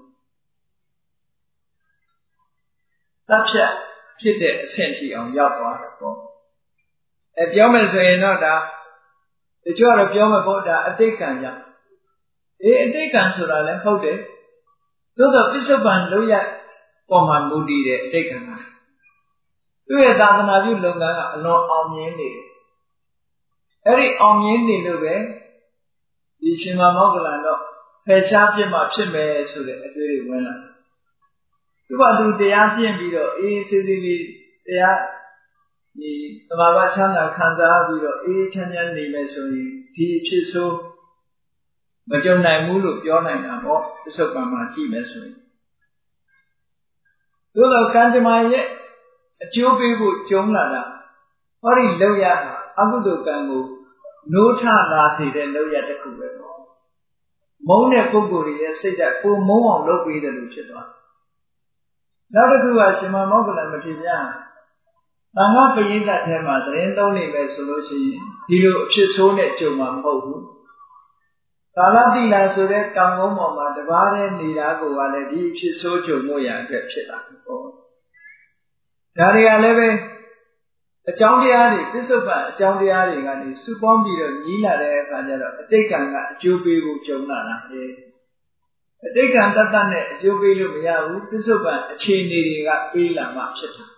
တပ်ဖြတ်ဖြစ်တဲ့အဆင့်ရှိအောင်ရောက်သွားတယ်ပေါ့ပြောမယ်ဆိုရင်တော့ဒါတချို့ကတော့ပြောမှာပေါ့ဒါအတိတ်ကံကြောင့်အတိတ်ကံဆိုတာလည်းဟုတ်တယ်သို့သောပစ္စုပန်လုံးရပေါ်မှာမူတည်တဲ့အတိတ်ကံကသူ့ရဲ့သာသနာပြုလုပ်ငန်းကအလွန်အောင်မြင်နေတယ်အဲ့ဒီအောင်မြင်နေလို့ပဲဒီရှင်မမောဂလန်တော့ဖယ်ရှားပြစ်မှဖြစ်မယ်ဆိုတဲ့အတွေ့အကြုံဝင်လာသူ့ဘာသူတရားကျင့်ပြီးတော့အေးစေးစေးလေးတရားဒီသဘာဝချမ်းသာခံစားပြီးတော့အေးချမ်းချမ်းနေမယ်ဆိုရင်ဒီအဖြစ်ဆိုးမကြုံနိုင်ဘူးလို့ပြောနိုင်တာပေါ့ပစ္စုပန်မှာကြည့်မယ်ဆိုရင်သို့တော့ကံကြမ္မာရဲ့အကျိုးပေးဖို့ကြုံလာတာဟောဒီလောက်ရတာအကုသိုလ်ကံကိုနိုးထလာစေတဲ့လောက်ရတစ်ခုပဲပေါ့မုန်းတဲ့ပုဂ္ဂိုလ်ရဲ့စိတ်ဓာတ်ကိုမုန်းအောင်လုပ်ပေးတယ်လို့ဖြစ်သွားနောက်တစ်ခုကရှင်မမောဂလမထေရသံဃာပရိသတ်ထဲမှာသတင်းသုံးနေမယ်ဆိုလို့ရှိရင်ဒီလိုအဖြစ်ဆိုးနဲ့ကြုံမှာမဟုတ်ဘူးကာလတိလာဆိုတဲ့ကံကုန်းပေါ်မှာတပါးတည်းနေတာကိုကလည်းဒီအဖြစ်ဆိုးကြုံမှုရအတွက်ဖြစ်တာပေါ့ဒါတွေကလည်းပဲအကြောင်းတရားတွေပစ္စုပန်အကြောင်းတရားတွေကနေစုပေါင်းပြီးတော့ညီးလာတဲ့အခါကျတော့အတိတ်ကံကအကျိုးပေးဖို့ကြုံလာတာလေအတိတ်ကံတတ်နဲ့အကျိုးပေးလို့မရဘူးပစ္စုပန်အခြေအနေတွေကပေးလာမှဖြစ်တာ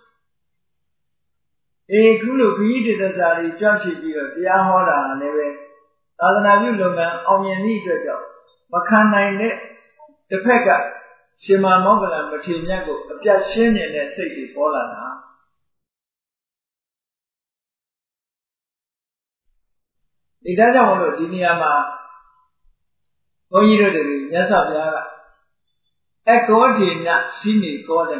ခုလိုခရီးတစ္ဆာတွေကြွချပြီးတော့တရားဟောတာလည်းပဲသာသနာပြုလုပ်ငန်းအောင်မြင်သည့်အတွက်ကြောင့်မခံနိုင်တဲ့တစ်ဖက်ကရှင်မမောဂလမထေရမြတ်ကိုအပြတ်ရှင်းနေတဲ့စိတ်တွေပေါ်လာတာဒါကြောင့်မလို့ဒီနေရာမှာဘုန်းကြီးတို့တွေမြတ်စွာဘုရားကအကောထေနစိနေကောတယ်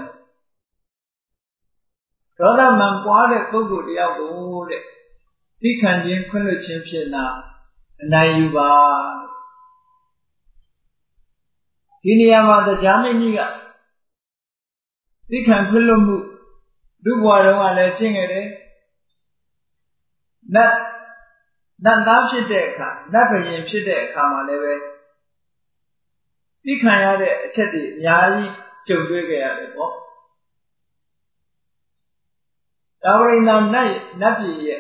ဒေါသမံပွားတဲ့ပုဂ္ဂိုလ်တယောက်ကိုတဲ့သိခံခြင်းခွင့်လွှတ်ခြင်းဖြင့်နာအနိုင်ယူပါဒီနေရာမှာတရားမင်းကြီးကသိခံခွင့်လွှတ်မှုလူဘဝတုန်းကလည်းရှင်းခဲ့တယ်နတ်သားဖြစ်တဲ့အခါနတ်ဘယင်ဖြစ်တဲ့အခါမှာလည်းပဲသိခံရတဲ့အချက်တွေအများကြီးကြုံတွေ့ခဲ့ရတယ်ပေါ့ဒါဝိနာနတ်ပြည်ရဲ့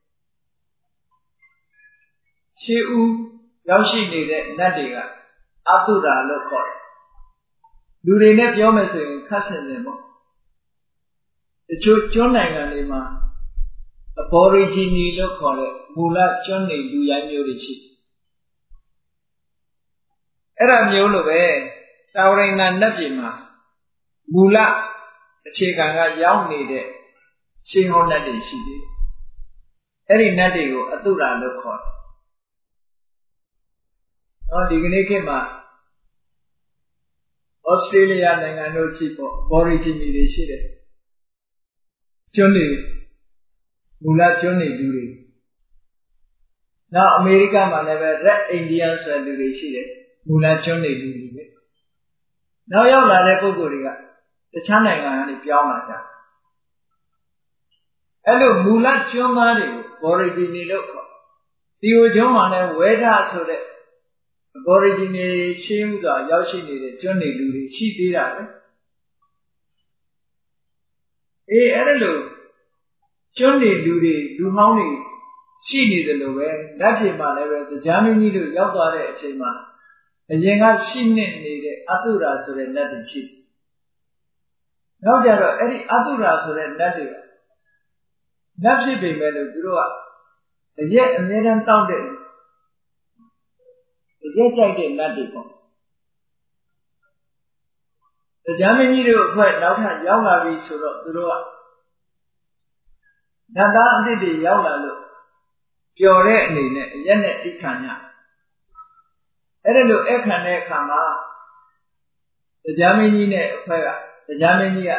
ရှေးဦးရောက်ရှိနေတဲ့နတ်တွေကအတုရာလို့ခေါ်တယ်လူတွေနဲ့ပြောမယ်ဆိုရင်ခက်ဆင်တယ်ပေါ့တချို့ကျွန်းနိုင်ငံတွေမှာ aborigine လို့ခေါ်တဲ့မူလကျွန်းနေလူရိုင်းမျိုးတွေရှိအဲ့ဒါမျိုးလိုပဲတာဝရိန္ဒနတ်ပြည်မှာမူလအခြေခံကရောက်နေတဲ့ရှင်းဟောနတ်တွေရှိတယ်အဲ့ဒီနတ်တွေကိုအတုရာလို့ခေါ်တယ်ဒီကနေ့ခေတ်မှာဩစတြေးလျနိုင်ငံတို့ကြည့်ပေါ့ aborigine တွေရှိတယ်ကျွန်းနေမူလကျွန်းနေလူတွေနောက်အမေရိကမှာလည်းပဲ Red Indian ဆိုတဲ့လူတွေရှိတယ်မူလကျွန်းနေလူတွေပဲနောက်ရောက်လာတဲ့ပုဂ္ဂိုလ်တွေကတခြားနိုင်ငံကနေပြောင်းလာကြအဲ့လိုမူလကျွန်းသားတွေကို aborigine လို့ခေါ်ဒီဟိုကျွန်းမှာလည်းဝဲဒဆိုတဲ့ aborigine ရှင်းဥစွာရောက်ရှိနေတဲ့ကျွန်းနေလူတွေရှိသေးတာပဲအဲ့ဒါလို့ကျွန်းနေလူတွေလူဟောင်းတွေရှိနေတယ်လို့ပဲလက်ပြေမှာလည်းပဲတရားမင်းကြီးတို့ရောက်သွားတဲ့အချိန်မှာအရင်ကရှိနေတဲ့အတုရာဆိုတဲ့လက်တွေရှိနောက်ကြတော့အဲ့ဒီအတုရာဆိုတဲ့လက်တွေကလက်ဖြစ်ပေမဲ့လို့သူတို့ကအရက်အမြဲတမ်းတောက်တဲ့အရက်ကြိုက်တဲ့လက်တွေပေါ့တရားမင်းကြီးတို့အဖွဲ့နောက်ထပ်ရောက်လာပြီဆိုတော့သူတို့ကနတ်သားအသစ်တွေရောက်လာလို့ပျော်တဲ့အနေနဲ့အရက်နဲ့တိခံရအဲ့ဒါလို့အခမ်းတဲ့အခါမှာတရားမင်းကြီးနဲ့အဖွဲ့ကတရားမင်းကြီးက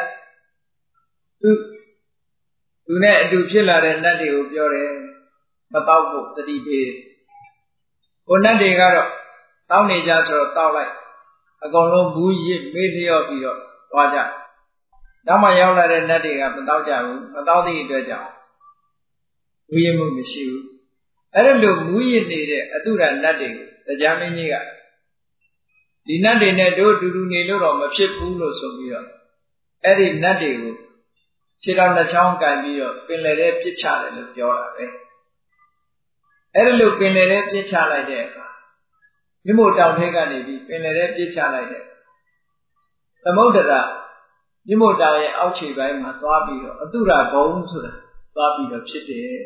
သူနဲ့အတူဖြစ်လာတဲ့နတ်တွေကိုပြောတယ်မပေါက်ဖို့တတိပေးကိုနတ်တွေကတော့တောင်းနေကြဆိုတော့တောက်လိုက်အကုန်လုံးဘူးရစ်မေးလျော့ပြီးတော့သွားကြနောက်မှရောက်လာတဲ့နတ်တွေကမတောက်ကြဘူးမတောက်သည့်အတွက်ကြောင့်မူရမှုမရှိဘူးအဲ့ဒါလို့မူရနေတဲ့အတုရနတ်တွေကိုတရားမင်းကြီးကဒီနတ်တွေနဲ့တို့တူတူနေလို့တော့မဖြစ်ဘူးလို့ဆိုပြီးတော့အဲ့ဒီနတ်တွေကိုခြေတော်နှချောင်းကန်ပြီးတော့ပင်လယ်ထဲပစ်ချတယ်လို့ပြောတာပဲအဲ့ဒါလို့ပင်လယ်ထဲပစ်ချလိုက်တဲ့အခါမြမို့တောင်ထိပ်ကနေပြီးပင်လယ်ထဲပစ်ချလိုက်တဲ့သမုဒ္ဒရာမြမို့တောင်ရဲ့အောက်ခြေပိုင်းမှာသွားပြီးတော့အတုရဘုံဆိုတာသွားပြီးတော့ဖြစ်တယ်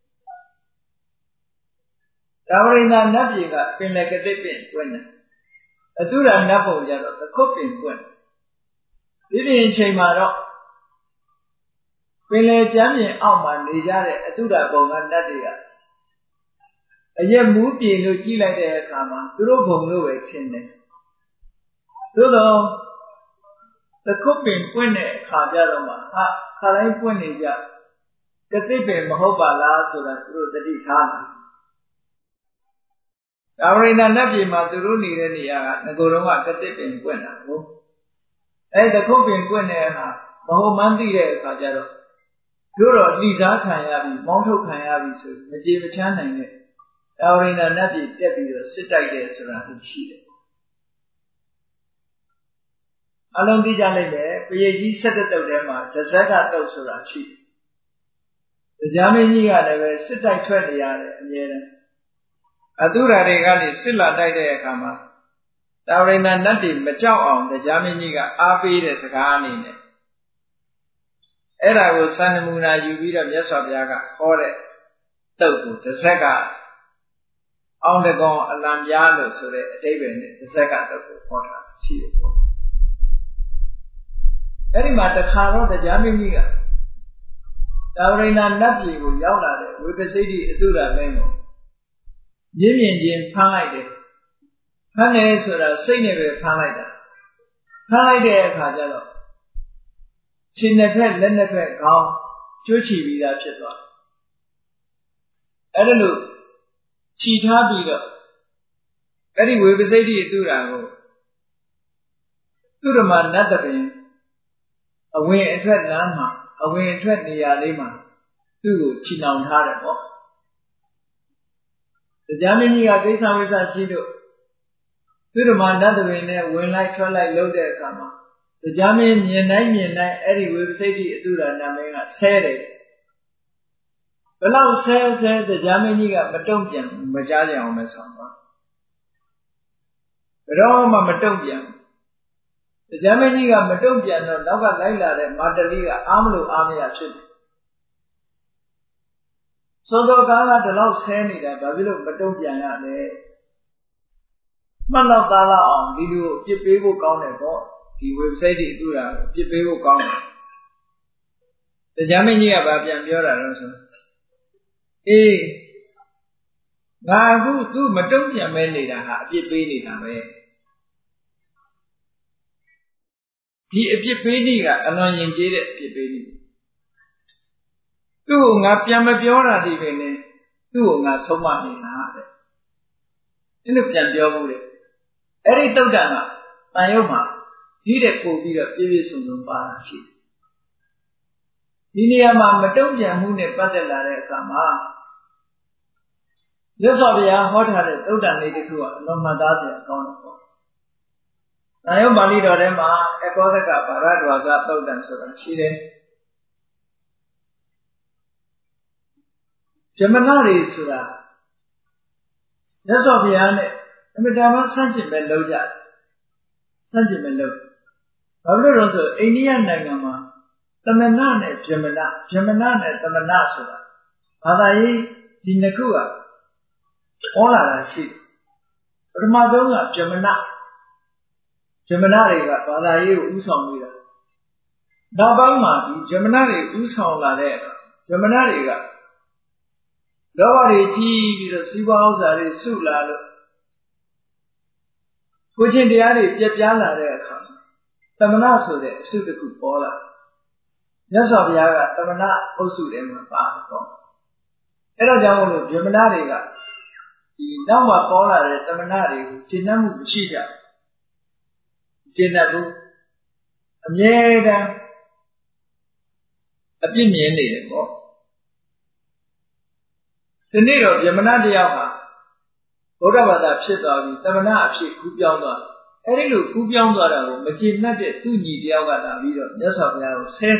တာဝရိန္ဒနတ်ပြည်ကပင်လယ်ကတိပင်ပွင့်တယ်အတုရနတ်ဘုံကျတော့သခုတ်ပင်ပွင့်ဒီပြင်အချိန်မှာတော့ပင်လယ်ကျမ်းပြင်အောက်မှာနေကြတဲ့အတုရဘုံကနတ်တွေကအရက်မူးပြေလို့ကြည့်လိုက်တဲ့အခါမှာသူတို့ဘုံလို့ပဲထင်တယ်သို့တော့သခုတ်ပင်ပွင့်တဲ့အခါကျတော့မှခါတိုင်းပွင့်နေကြကတိပင်မဟုတ်ပါလားဆိုတာသူတို့တတိထားတယ်တာဝရိန္ဒနတ်ပြည်မှာသူတို့နေတဲ့နေရာကငကိုယ်တော့ကတိပင်ပွင့်တာဟုတ်အဲ့သခုတ်ပင်ပွင့်တဲ့အခါမဟုတ်မှန်းသိတဲ့အခါကျတော့တို့တော့လှိစားခံရပြီမောင်းထုတ်ခံရပြီဆိုမကြေမချမ်းနိုင်တဲ့တာဝရိန္ဒနတ်ပြည်တက်ပြီးတော့စစ်တိုက်တယ်ဆိုတာရှိတယ်အလုံးသိကြလိုက်တယ်ပရိတ်ကြီး17တုပ်ထဲမှာဒဇက်ကတုပ်ဆိုတာရှိတယ်တရားမင်းကြီးကလည်းပဲစစ်တိုက်ထွက်နေရတယ်အမြဲတမ်းအတုရာတွေကနေစစ်လာတိုက်တဲ့အခါမှာတာဝရိန္ဒနတ်တွေမကြောက်အောင်တရားမင်းကြီးကအားပေးတဲ့စကားအနေနဲ့အဲ့ဒါကိုစံနမူနာယူပြီးတော့မြတ်စွာဘုရားကဟောတဲ့တုပ်ကိုဒဇက်ကအောင်တကောင်အလံပြားလို့ဆိုတဲ့အဓိပ္ပာယ်နဲ့ဒဇက်ကတုပ်ကိုဟောတာရှိတယ်ပေါ့အဲ့ဒီမှာတခါတော့တရားမင်းကြီးကတာဝရိန္ဒနတ်ပြည်ကိုရောက်လာတဲ့ဝိပဿိတိအတုရမင်းကိုမြင်မြင်ချင်းဖမ်းလိုက်တယ်ဖမ်းတယ်ဆိုတာစိတ်နဲ့ပဲဖမ်းလိုက်တာဖမ်းလိုက်တဲ့အခါကျတော့ခြေနှစ်ဖက်လက်နှစ်ဖက်ခေါင်းကျွတ်ချီပြီးသားဖြစ်သွားအဲ့ဒါလို့ခြိထားပြီးတော့အဲ့ဒီဝိပဿိတိအတုရာကိုသူရမနတ်တပင်အဝင်အထွက်လမ်းမှာအဝင်အထွက်နေရာလေးမှာသူ့ကိုခြိနှောင်ထားတယ်ပေါ့တရားမင်းကြီးကကိစ္စဝိသရှိလို့သူရမနတ်တပင်နဲ့ဝင်လိုက်ထွက်လိုက်လုပ်တဲ့အခါမှာတရားမင်းမြင်တိုင်းအဲ့ဒီဝိပဿိတိအတုရာနာမည်ကဆဲတယ်ဘလောက်ဆဲတရားမင်းကြီးကမတုံ့ပြန်မကြားကြအောင်ပဲဆိုတော့ဘယ်တော့မှမတုံ့ပြန်တဇမင်းကြီးကမတုံ့ပြန်တော့နောက်ကလိုက်လာတဲ့မာတလီကအားမလို့အားမရဖြစ်တယ်စောစောကားကဒီလောက်ဆဲနေတာဘာဖြစ်လို့မတုံ့ပြန်ရလဲမှတ်တော့သားလောက်အောင်ဒီလိုပြစ်ပေးဖို့ကောင်းတယ်ပေါ့ဒီ website တွေတူတာပြစ်ပေးဖို့ကောင်းတယ်ဇမင်းကြီးကဗာပြန်ပြောတာတော့ဆိုအေးငါအခုသူမတုံ့ပြန်မဲနေတာဟာအပြစ်ပေးနေတာပဲဒီအပြစ်ပေးနည်းကအလွန်ယဉ်ကျေးတဲ့အပြစ်ပေးနည်းသူ့ကိုငါပြန်မပြောတာဒီပဲနဲ့သူ့ကိုငါဆုံးမနေတာတဲ့အဲ့လိုပြန်ပြောဘူးတဲ့အဲ့ဒီတုတ်တန်ကတန်ရုပ်မှာဒီတဲ့ပို့ပြီးတော့ပြည့်ပြည့်စုံစုံပါတာရှိတယ်ဒီနေရာမှာမတုံ့ပြန်မှုနဲ့ပတ်သက်လာတဲ့အခါမှာမြတ်စွာဘုရားဟောထားတဲ့သုတ္တန်လေးတစ်ခုကအလွန်မှတ်သားစရာကောင်းတယ်ပေါ့။နာယုပါဠိတော်ထဲမှာအကောသကပါရဒဝါကသုတ္တန်ဆိုတာရှိတယ်။ဇမနတွေဆိုတာမြတ်စွာဘုရားနဲ့အမြဲတမ်းဆန့်ကျင်ပဲလုပ်ကြတယ်။ဆန့်ကျင်ပဲလုပ်။ဘာလို့လဲဆိုအိန္ဒိယနိုင်ငံမှာသမဏနဲ့ဇမနနဲ့သမဏဆိုတာဘာသာရေးဒီနှစ်ခုကဟောလာတာရှိတယ်ပထမဆုံးကဇမနတွေကဘာသာရေးကိုဥဆောင်နေတာနောက်ပိုင်းမှာဒီဇမနတွေဥဆောင်လာတဲ့ဇမနတွေကလောဘတွေကြီးပြီးတော့စီးပွားဥစ္စာတွေစုလာလို့ကိုချင်းတရားတွေပြက်ပြားလာတဲ့အခါသမဏဆိုတဲ့အစုတစ်ခုပေါ်လာမြတ်စွာဘုရားကသမဏအုပ်စုထဲမှာပါတော့အဲ့ဒါကြောင့်မို့လို့ဇမနတွေကဒီနောက်မှာပေါ်လာတဲ့သမဏတွေကိုရှင်းနှံ့မှုမရှိကြဘူးရှင်းနှံ့ဘူးအမြဲတမ်းအပြစ်မြင်နေတယ်ပေါ့ဒီနေ့တော့ဇမနတယောက်ဟာဗုဒ္ဓဘာသာဖြစ်သွားပြီးသမဏအဖြစ်ကူးပြောင်းသွားအဲ့ဒီလိုကူးပြောင်းသွားတာကိုမကျေနပ်တဲ့သူ့ညီတယောက်ကလာပြီးတော့မြတ်စွာဘုရားကိုဆဲ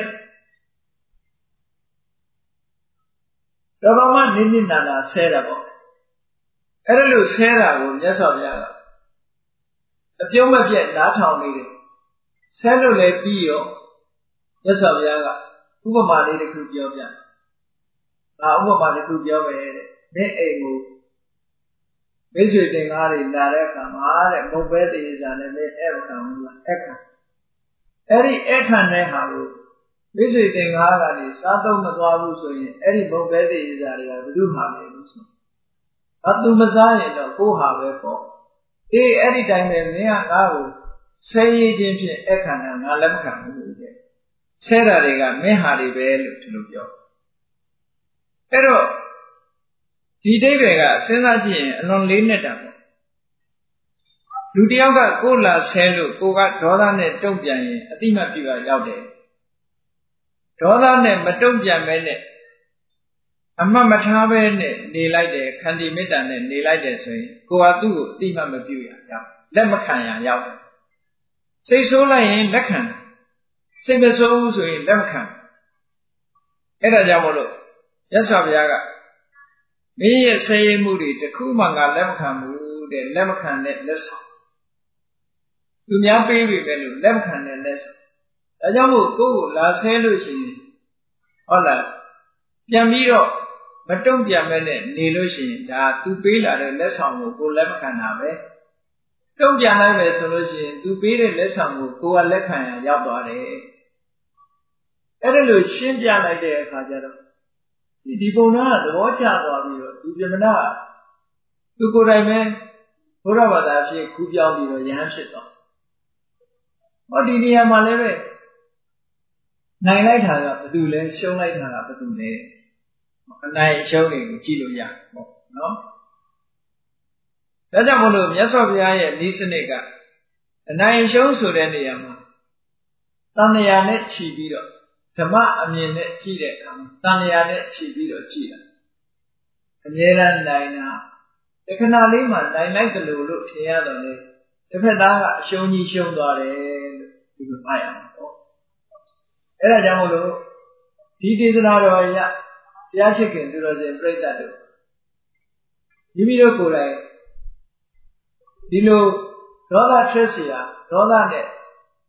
တာတော်တော်မှနိမ့်နိမ့်နာနာဆဲတာပေါ့အဲ့ဒါလို့ဆဲတာကိုမြတ်စွာဘုရားကအပြုံးမပြတ်နားထောင်နေတယ်ဆဲလို့လည်းပြီးရောမြတ်စွာဘုရားကဥပမာလေးတစ်ခုပြောပြဒါဥပမာတစ်ခုပြောမယ်တဲ့မင်းအိမ်ကိုမိတ်ဆွေတင်ကားတွေလာတဲ့အခါမှာတဲ့မုတ်ပဲတည်စားနဲ့မင်းအဲ့ခံဘူးလားအဲ့ခံအဲ့ဒီအဲ့ခံတဲ့ဟာကိုမိတ်ဆွေတင်ကားကနေစားသုံးမသွားဘူးဆိုရင်အဲ့ဒီမုတ်ပဲတည်စားတွေကဘယ်သူမှမလို့ဆိုအတူမစားရင်တော့ကိုဟာပဲပေါ့အေးအဲ့ဒီတိုင်းပဲမင်းကငါ့ကိုဆဲရည်ချင်းဖြင့်အခန္ဓာငါလက်မခံဘူးလို့တဲ့ဆဲတာတွေကမင်းဟာတွေပဲလို့ဒီလိုပြောအဲ့တော့ဒီအိဗယ်ကစဉ်းစားကြည့်ရင်အလွန်လေးနက်တာပေါ့လူတယောက်ကကိုယ်လာဆဲလို့ကိုကဒေါသနဲ့တုံ့ပြန်ရင်အတိမတ်ပြုတာရောက်တယ်ဒေါသနဲ့မတုံ့ပြန်မဲနဲ့အမှတ်မထားပဲနဲ့နေလိုက်တယ်ခန္တီမေတ္တာနဲ့နေလိုက်တယ်ဆိုရင်ကိုယ်ဟာသူ့ကိုအတိမတ်မပြုရအောင်လက်မခံရရောက်တယ်စိတ်ဆိုးလိုက်ရင်လက်ခံစိတ်မဆိုးဘူးဆိုရင်လက်မခံအဲ့ဒါကြောင့်မို့လို့ရသော်ဘုရားကမင်းရဲ့ဆဲရဲမှုတွေတခုမှငါလက်မခံဘူးတဲ့လက်မခံတဲ့လက်ဆောင်သူများပေးပြီပဲလို့လက်မခံတဲ့လက်ဆောင်ဒါကြောင့်မို့ကိုယ်ကိုလာဆဲလို့ရှိရင်ဟုတ်လားပြန်ပြီးတော့မတုံ့ပြန်မဲ့နဲ့နေလို့ရှိရင်ဒါသူပေးလာတဲ့လက်ဆောင်ကိုကိုယ်လက်မခံတာပဲတုံ့ပြန်လိုက်မယ်ဆိုလို့ရှိရင်သူပေးတဲ့လက်ဆောင်ကိုကိုယ်ကလက်ခံရရောက်သွားတယ်အဲ့ဒါလို့ရှင်းပြလိုက်တဲ့အခါကျတော့ဒီပုံနာကသဘောကျသွားပြီးတော့ဒီပြမနာသူကိုယ်တိုင်ပဲဘုရားဘာသာဖြစ်ခူးပြောင်းပြီးတော့ယဟန်ဖြစ်သွားဟောဒီနေရာမှာလည်းပဲနိုင်လိုက်တာကဘယ်သူလဲရှုံးလိုက်တာကဘယ်သူလဲအနိုင်အရှုံးတွေကိုကြည့်လို့ရပေါ့နော်ဒါကြောင့်မလို့မြတ်စွာဘုရားရဲ့ဤစနစ်ကအနိုင်အရှုံးဆိုတဲ့နေရာမှာတဏှာနဲ့ခြီးပြီးတော့ဓမ္မအမြင်နဲ့ကြည့်တဲ့အခါမှာတဏှာနဲ့ခြီးပြီးတော့ကြည့်တာအမြဲတမ်းနိုင်တာတခဏလေးမှနိုင်လိုက်တယ်လို့ထင်ရတော့လေတစ်ဖက်သားကအရှုံးကြီးရှုံးသွားတယ်လို့ဒီလိုမှတ်ရမှာပေါ့အဲ့ဒါကြောင့်မလို့ဒီဒေသနာတော်ရတရားချစ်ခင်သူတော်စင်ပြိဿတ်တို့မိမိတို့ကိုယ်တိုင်ဒီလိုဒေါသထွက်เสียဒေါသနဲ့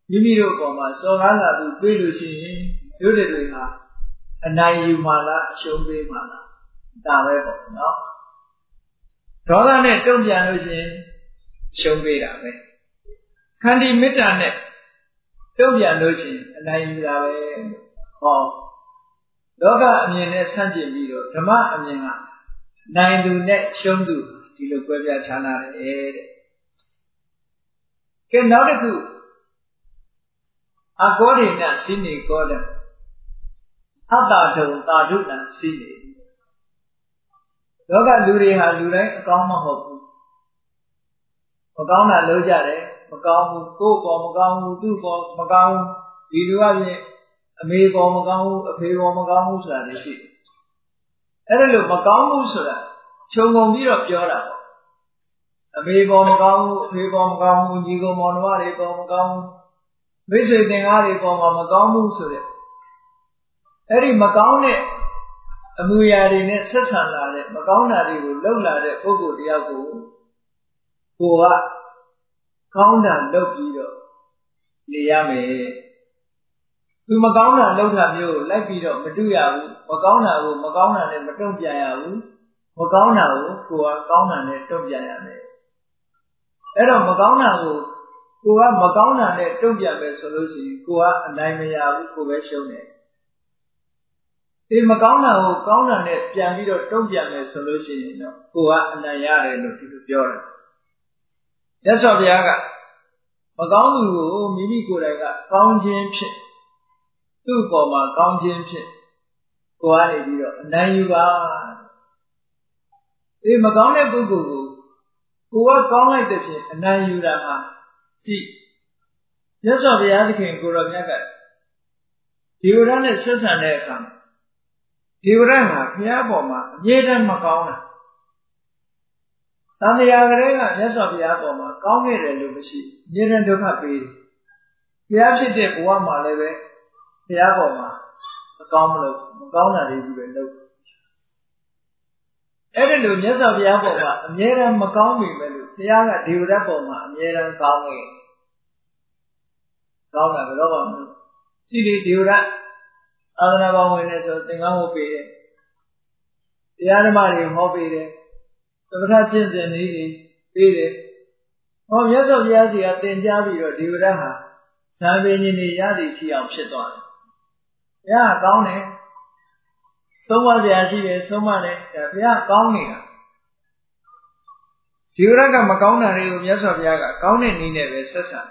မိမိတို့ပေါ်မှာစော်ကားလာသူတွေ့လို့ရှိရင်တို့တွေဟာအနိုင်ယူမှလားအရှုံးပေးမှလားဒါပဲပေါ့နော်ဒေါသနဲ့တုံ့ပြန်လို့ရှိရင်ရှုံးပေးတာပဲခန္တီမေတ္တာနဲ့တုံ့ပြန်လို့ရှိရင်အနိုင်ယူတာပဲဟောလောကအမြင်နဲ့ဆန့်ကျင်ပြီးတော့ဓမ္မအမြင်ကနိုင်သူနဲ့ရှုံးသူဒီလိုကွဲပြားခြားနာတယ်တဲ့ကဲနောက်တစ်ခုအကောရိဏစိနေကောတယ်အတ္တထုံတာဓုဏစိနေလောကလူတွေဟာလူတိုင်းအကောင်းမဟုတ်ဘူးမကောင်းတာလုပ်ကြတယ်မကောင်းဘူးကိုယ့်ပေါ်မကောင်းဘူးသူ့ပေါ်မကောင်းဘူးဒီလိုအပြင်အမေပေါ်မကောင်းဘူးအဖေပေါ်မကောင်းဘူးဆိုတာလည်းရှိတယ်အဲ့ဒါလို့မကောင်းဘူးဆိုတာခြုံငုံပြီးတော့ပြောတာပေါ့အမေပေါ်မကောင်းဘူးအဖေပေါ်မကောင်းဘူးညီကောင်မောင်နှမတွေပေါ်မကောင်းဘူးမိတ်ဆွေသင်္ကားတွေပေါ်မှာမကောင်းဘူးဆိုတဲ့အဲ့ဒီမကောင်းတဲ့အမှုရာတွေနဲ့ဆက်ဆံလာတဲ့မကောင်းတာတွေကိုလှုပ်လာတဲ့ပုဂ္ဂိုလ်တယောက်ကိုကိုကကောင်းတာလုပ်ပြီးတော့နေရမယ်သူမကောင်းတာလုပ်တာမျိုးကိုလိုက်ပြီးတော့မတွေ့ရဘူးမကောင်းတာကိုမကောင်းတာနဲ့မတုံ့ပြန်ရဘူးမကောင်းတာကိုကိုကကောင်းတာနဲ့တုံ့ပြန်ရမယ်အဲ့တော့မကောင်းတာကိုကိုကမကောင်းတာနဲ့တုံ့ပြန်မယ်ဆိုလို့ရှိရင်ကိုကအနိုင်မရဘူးကိုပဲရှုံးတယ်ဒီမကောင်းတာကိုကောင်းတာနဲ့ပြန်ပြီးတော့တုံ့ပြန်မယ်ဆိုလို့ရှိရင်တော့ကိုကအနိုင်ရတယ်လို့ဒီလိုပြောတယ်မြတ်စွာဘုရားကမကောင်းသူကိုမိမိကိုယ်တိုင်ကကောင်းခြင်းဖြစ်သူ့ပေါ်မှာကောင်းခြင်းဖြစ်ကိုကနေပြီးတော့အနိုင်ယူပါဒီမကောင်းတဲ့ပုဂ္ဂိုလ်ကိုကကောင်းလိုက်တဲ့ဖြင့်အနိုင်ယူတာဟာကြည့်မြတ်စွာဘုရားသခင်ကိုရောမြတ်ကဒေဝရနဲ့ဆက်ဆံတဲ့အခါဒေဝရဟာဘုရားပေါ်မှာအမြဲတမ်းမကောင်းတာသံဃာကလေးကမြတ်စွာဘုရားပေါ်မှာကောင်းခဲ့တယ်လို့မရှိအမြဲတမ်းဒုက္ခပေးတယ်ဘုရားဖြစ်တဲ့ဘဝမှာလည်းပဲဘုရားပေါ်မှာမကောင်းမလို့မကောင်းတာတွေကြီးပဲလုပ်အဲ့ဒီလိုမြတ်စွာဘုရားပေါ်မှာအမြဲတမ်းမကောင်းမိမယ်လို့ဘုရားကဒေဝရပေါ်မှာအမြဲတမ်းကောင်းနေကောင်းတာဘယ်တော့မှမလုပ်ရှိတယ်ဒေဝရသာသနာ့ဘောင်ဝင်နေဆိုသင်္ကန်းဝတ်ပေးတယ်တရားဓမ္မတွေဟောပေးတယ်သမထကျင့်စဉ်လေးတွေပေးတယ်ဟောမြတ်စွာဘုရားစီကသင်ကြားပြီးတော့ဒေဝရဟာဇာပင်ရှင်တွေရသည်ဖြစ်အောင်ဖြစ်သွားတယ်ဘုရားကောင်းတယ်သုံးပါးစရာရှိတယ်သုံးပါးတယ်ဒါဘုရားကောင်းနေတာဒေဝရကမကောင်းတာတွေကိုမြတ်စွာဘုရားကကောင်းတဲ့နည်းနဲ့ပဲဆက်ဆံ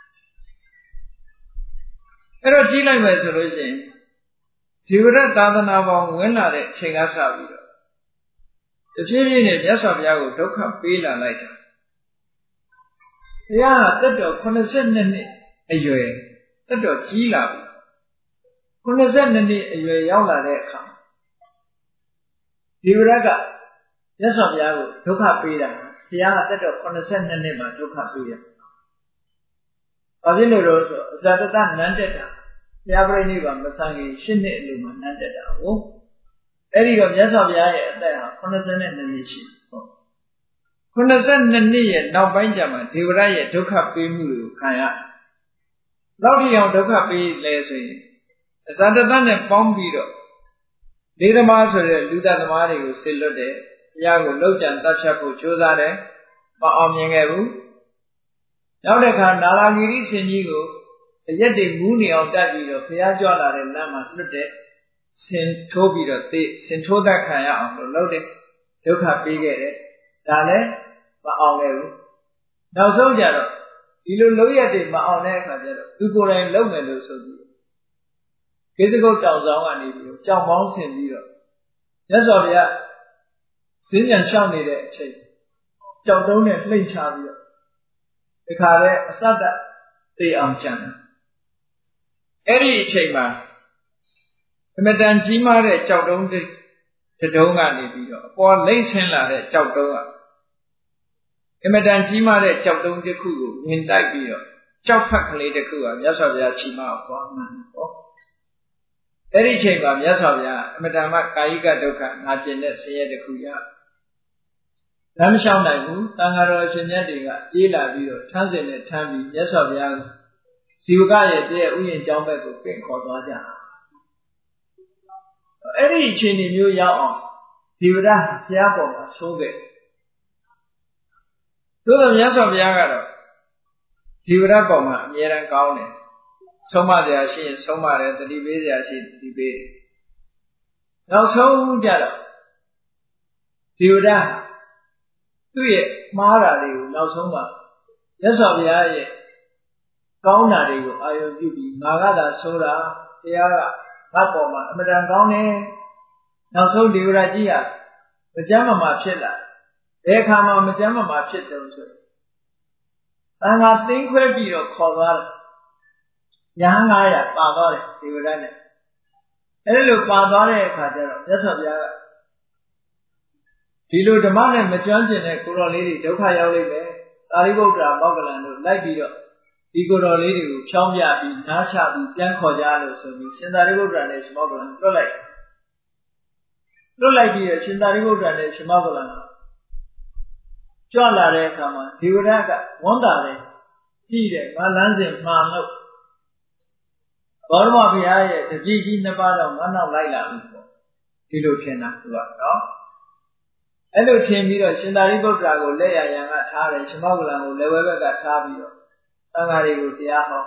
အဲ့တော့ကြည့်လိုက်မယ်ဆိုလို့ရှိရင်ဒေဝရသာသနာပေါင်းဝင်လာတဲ့အချိန်ကစပြီးတော့တဖြည်းဖြည်းနဲ့မြတ်စွာဘုရားကိုဒုက္ခပေးလာလိုက်တာဘုရားကတက်တော်82နှစ်အရွယ်တက်တော်ကြီးလာပြီ82နှစ်အရွယ်ရောက်လာတဲ့အခါဒေဝရကမြတ်စွာဘုရားကိုဒုက္ခပေးတာဘုရားကတက်တော်82နှစ်မှာဒုက္ခပေးတယ်ဘာဖြစ်လို့လဲဆိုအဇတတနန်းတက်တာဘုရားပြိဋိဘံမဆံခင်8နှစ်အလိုမှာနန်းတက်တာဟုတ်အဲ့ဒီတော့မြတ်စွာဘုရားရဲ့အသက်ဟာ82နှစ်ရှိဟုတ်82နှစ်ရဲ့နောက်ပိုင်းကျမှဒေဝရရဲ့ဒုက္ခပေးမှုကိုခံရလောက်တိအောင်ဒုက္ခပေးလဲဆိုရင်အဇတတနဲ့ပေါင်းပြီးတော့လေးသမားဆိုတဲ့လူသားသမားတွေကိုဆစ်လွတ်တယ်ဘုရားကိုလှုပ်ကြံတတ်ဖြတ်ဖို့ကြိုးစားတယ်မအောင်မြင်ခဲ့ဘူးနောက်တစ်ခါနာလာဂီရိရှင်ကြီးကိုအရက်တွေမူးနေအောင်တက်ပြီးတော့ဘုရားကြွလာတဲ့လမ်းမှာလွတ်တဲ့ဆင်ထိုးပြီးတော့ဆင်ထိုးတတ်ခံရအောင်လို့လုပ်တယ်ဒုက္ခပေးခဲ့တယ်ဒါလည်းမအောင်ခဲ့ဘူးနောက်ဆုံးကြတော့ဒီလိုလုပ်ရက်တွေမအောင်တဲ့အခါကျတော့သူကိုယ်တိုင်လုပ်မယ်လို့ဆိုပြီးကိစ္စကုတ်တောင်ဆောင်ကနေပြီးတော့ကြောင်ပေါင်းဆင်ပြီးတော့မြတ်စွာဘုရားဈဉ္ဉံလျှောက်နေတဲ့အချိန်ကြောက်တုံးနဲ့လှိမ့်ချပြီးတော့ဒီခါလဲအစတ္တသိအောင်ကြံတယ်အဲ့ဒီအချိန်မှာအမတန်ကြီးမားတဲ့ကြောက်တုံးတတုံးကနေပြီးတော့အပေါ်လိမ့်ဆင်းလာတဲ့ကြောက်တုံးကအမတန်ကြီးမားတဲ့ကြောက်တုံးတစ်ခုကိုဝင်တိုက်ပြီးတော့ကြောက်ဖက်ကလေးတစ်ခုကမြတ်စွာဘုရားချီမအောင်သွားမှန်ပေါ့အဲ့ဒီအချိန်မှာမြတ်စွာဘုရားအမတန်မှကာယိကဒုက္ခနာကျင်တဲ့ဆင်းရဲတစ်ခုရလမ်းမလျှောက်နိုင်ဘူးတန်ဃာတော်အရှင်မြတ်တွေကပြေးလာပြီးတော့ထမ်းစင်နဲ့ထမ်းပြီးမြတ်စွာဘုရားဇီဝကရဲ့တည်းဥယျာဉ်ကျောင်းဘက်ကိုပင့်ခေါ်သွားကြအဲ့ဒီအချိန်မျိုးရောက်အောင်ဇီဝရဘုရားပေါ်မှာဆုံးခဲ့သို့တော်မြတ်စွာဘုရားကတော့ဇီဝရပေါ်မှာအမြဲတမ်းကောင်းတယ်ဆုံးမစရာရှိရင်ဆုံးမတယ်တတိပေးစရာရှိတတိပေးတယ်နောက်ဆုံးကြတော့ဇီဝရသူ့ရဲ့မှားတာတွေကိုနောက်ဆုံးမှာမြတ်စွာဘုရားရဲ့ကောင်းတာတွေကိုအာရုံပြုပြီးငါကသာဆိုတာတရားကငါ့ပေါ်မှာအမှန်တန်ကောင်းတယ်နောက်ဆုံးဒီဝရကြီးဟာမကြမ်းမမာဖြစ်လာဘယ်ခါမှမကြမ်းမမာဖြစ်တယ်ဆိုတန်ခါသိမ်းခွဲပြီးတော့ခေါ်သွားတယ်ရဟန်း900ပါသွားတယ်ဒီဝရနဲ့အဲ့လိုပါသွားတဲ့အခါကျတော့မြတ်စွာဘုရားကဒီလိုဓမ္မနဲ့မကျွမ်းကျင်တဲ့ကိုတော်လေးတွေဒုက္ခရောက်လိမ့်မယ်သာရိပုတ္တရာမောက္ကလန်တို့လိုက်ပြီးတော့ဒီကိုတော်လေးတွေကိုဖြောင်းပြပြီးနားချပြီးပြန်ခေါ်ကြလို့ဆိုပြီးရှင်သာရိပုတ္တရာနဲ့ရှင်မောက္ကလန်လွတ်လိုက်ပြီးရှင်သာရိပုတ္တရာနဲ့ရှင်မောက္ကလန်ကြွလာတဲ့အခါမှာဒီဝရကဝန်တာတယ်ကြည့်တယ်ငါလမ်းစဉ်မှန်လို့ဘောရမဘုရားရဲ့တပည့်ကြီးနှစ်ပါးတော့ငါနောက်လိုက်လာပြီပေါ့ဒီလိုထင်တာသူကနော်အဲ့လိုထင်ပြီးတော့ရှင်သာရိပုတ္တရာကိုလက်ရရန်ကထားတယ်ရှင်မောက္ကလန်ကိုလက်ဝဲဘက်ကထားပြီးတော့သံဃာတွေကိုတရားဟော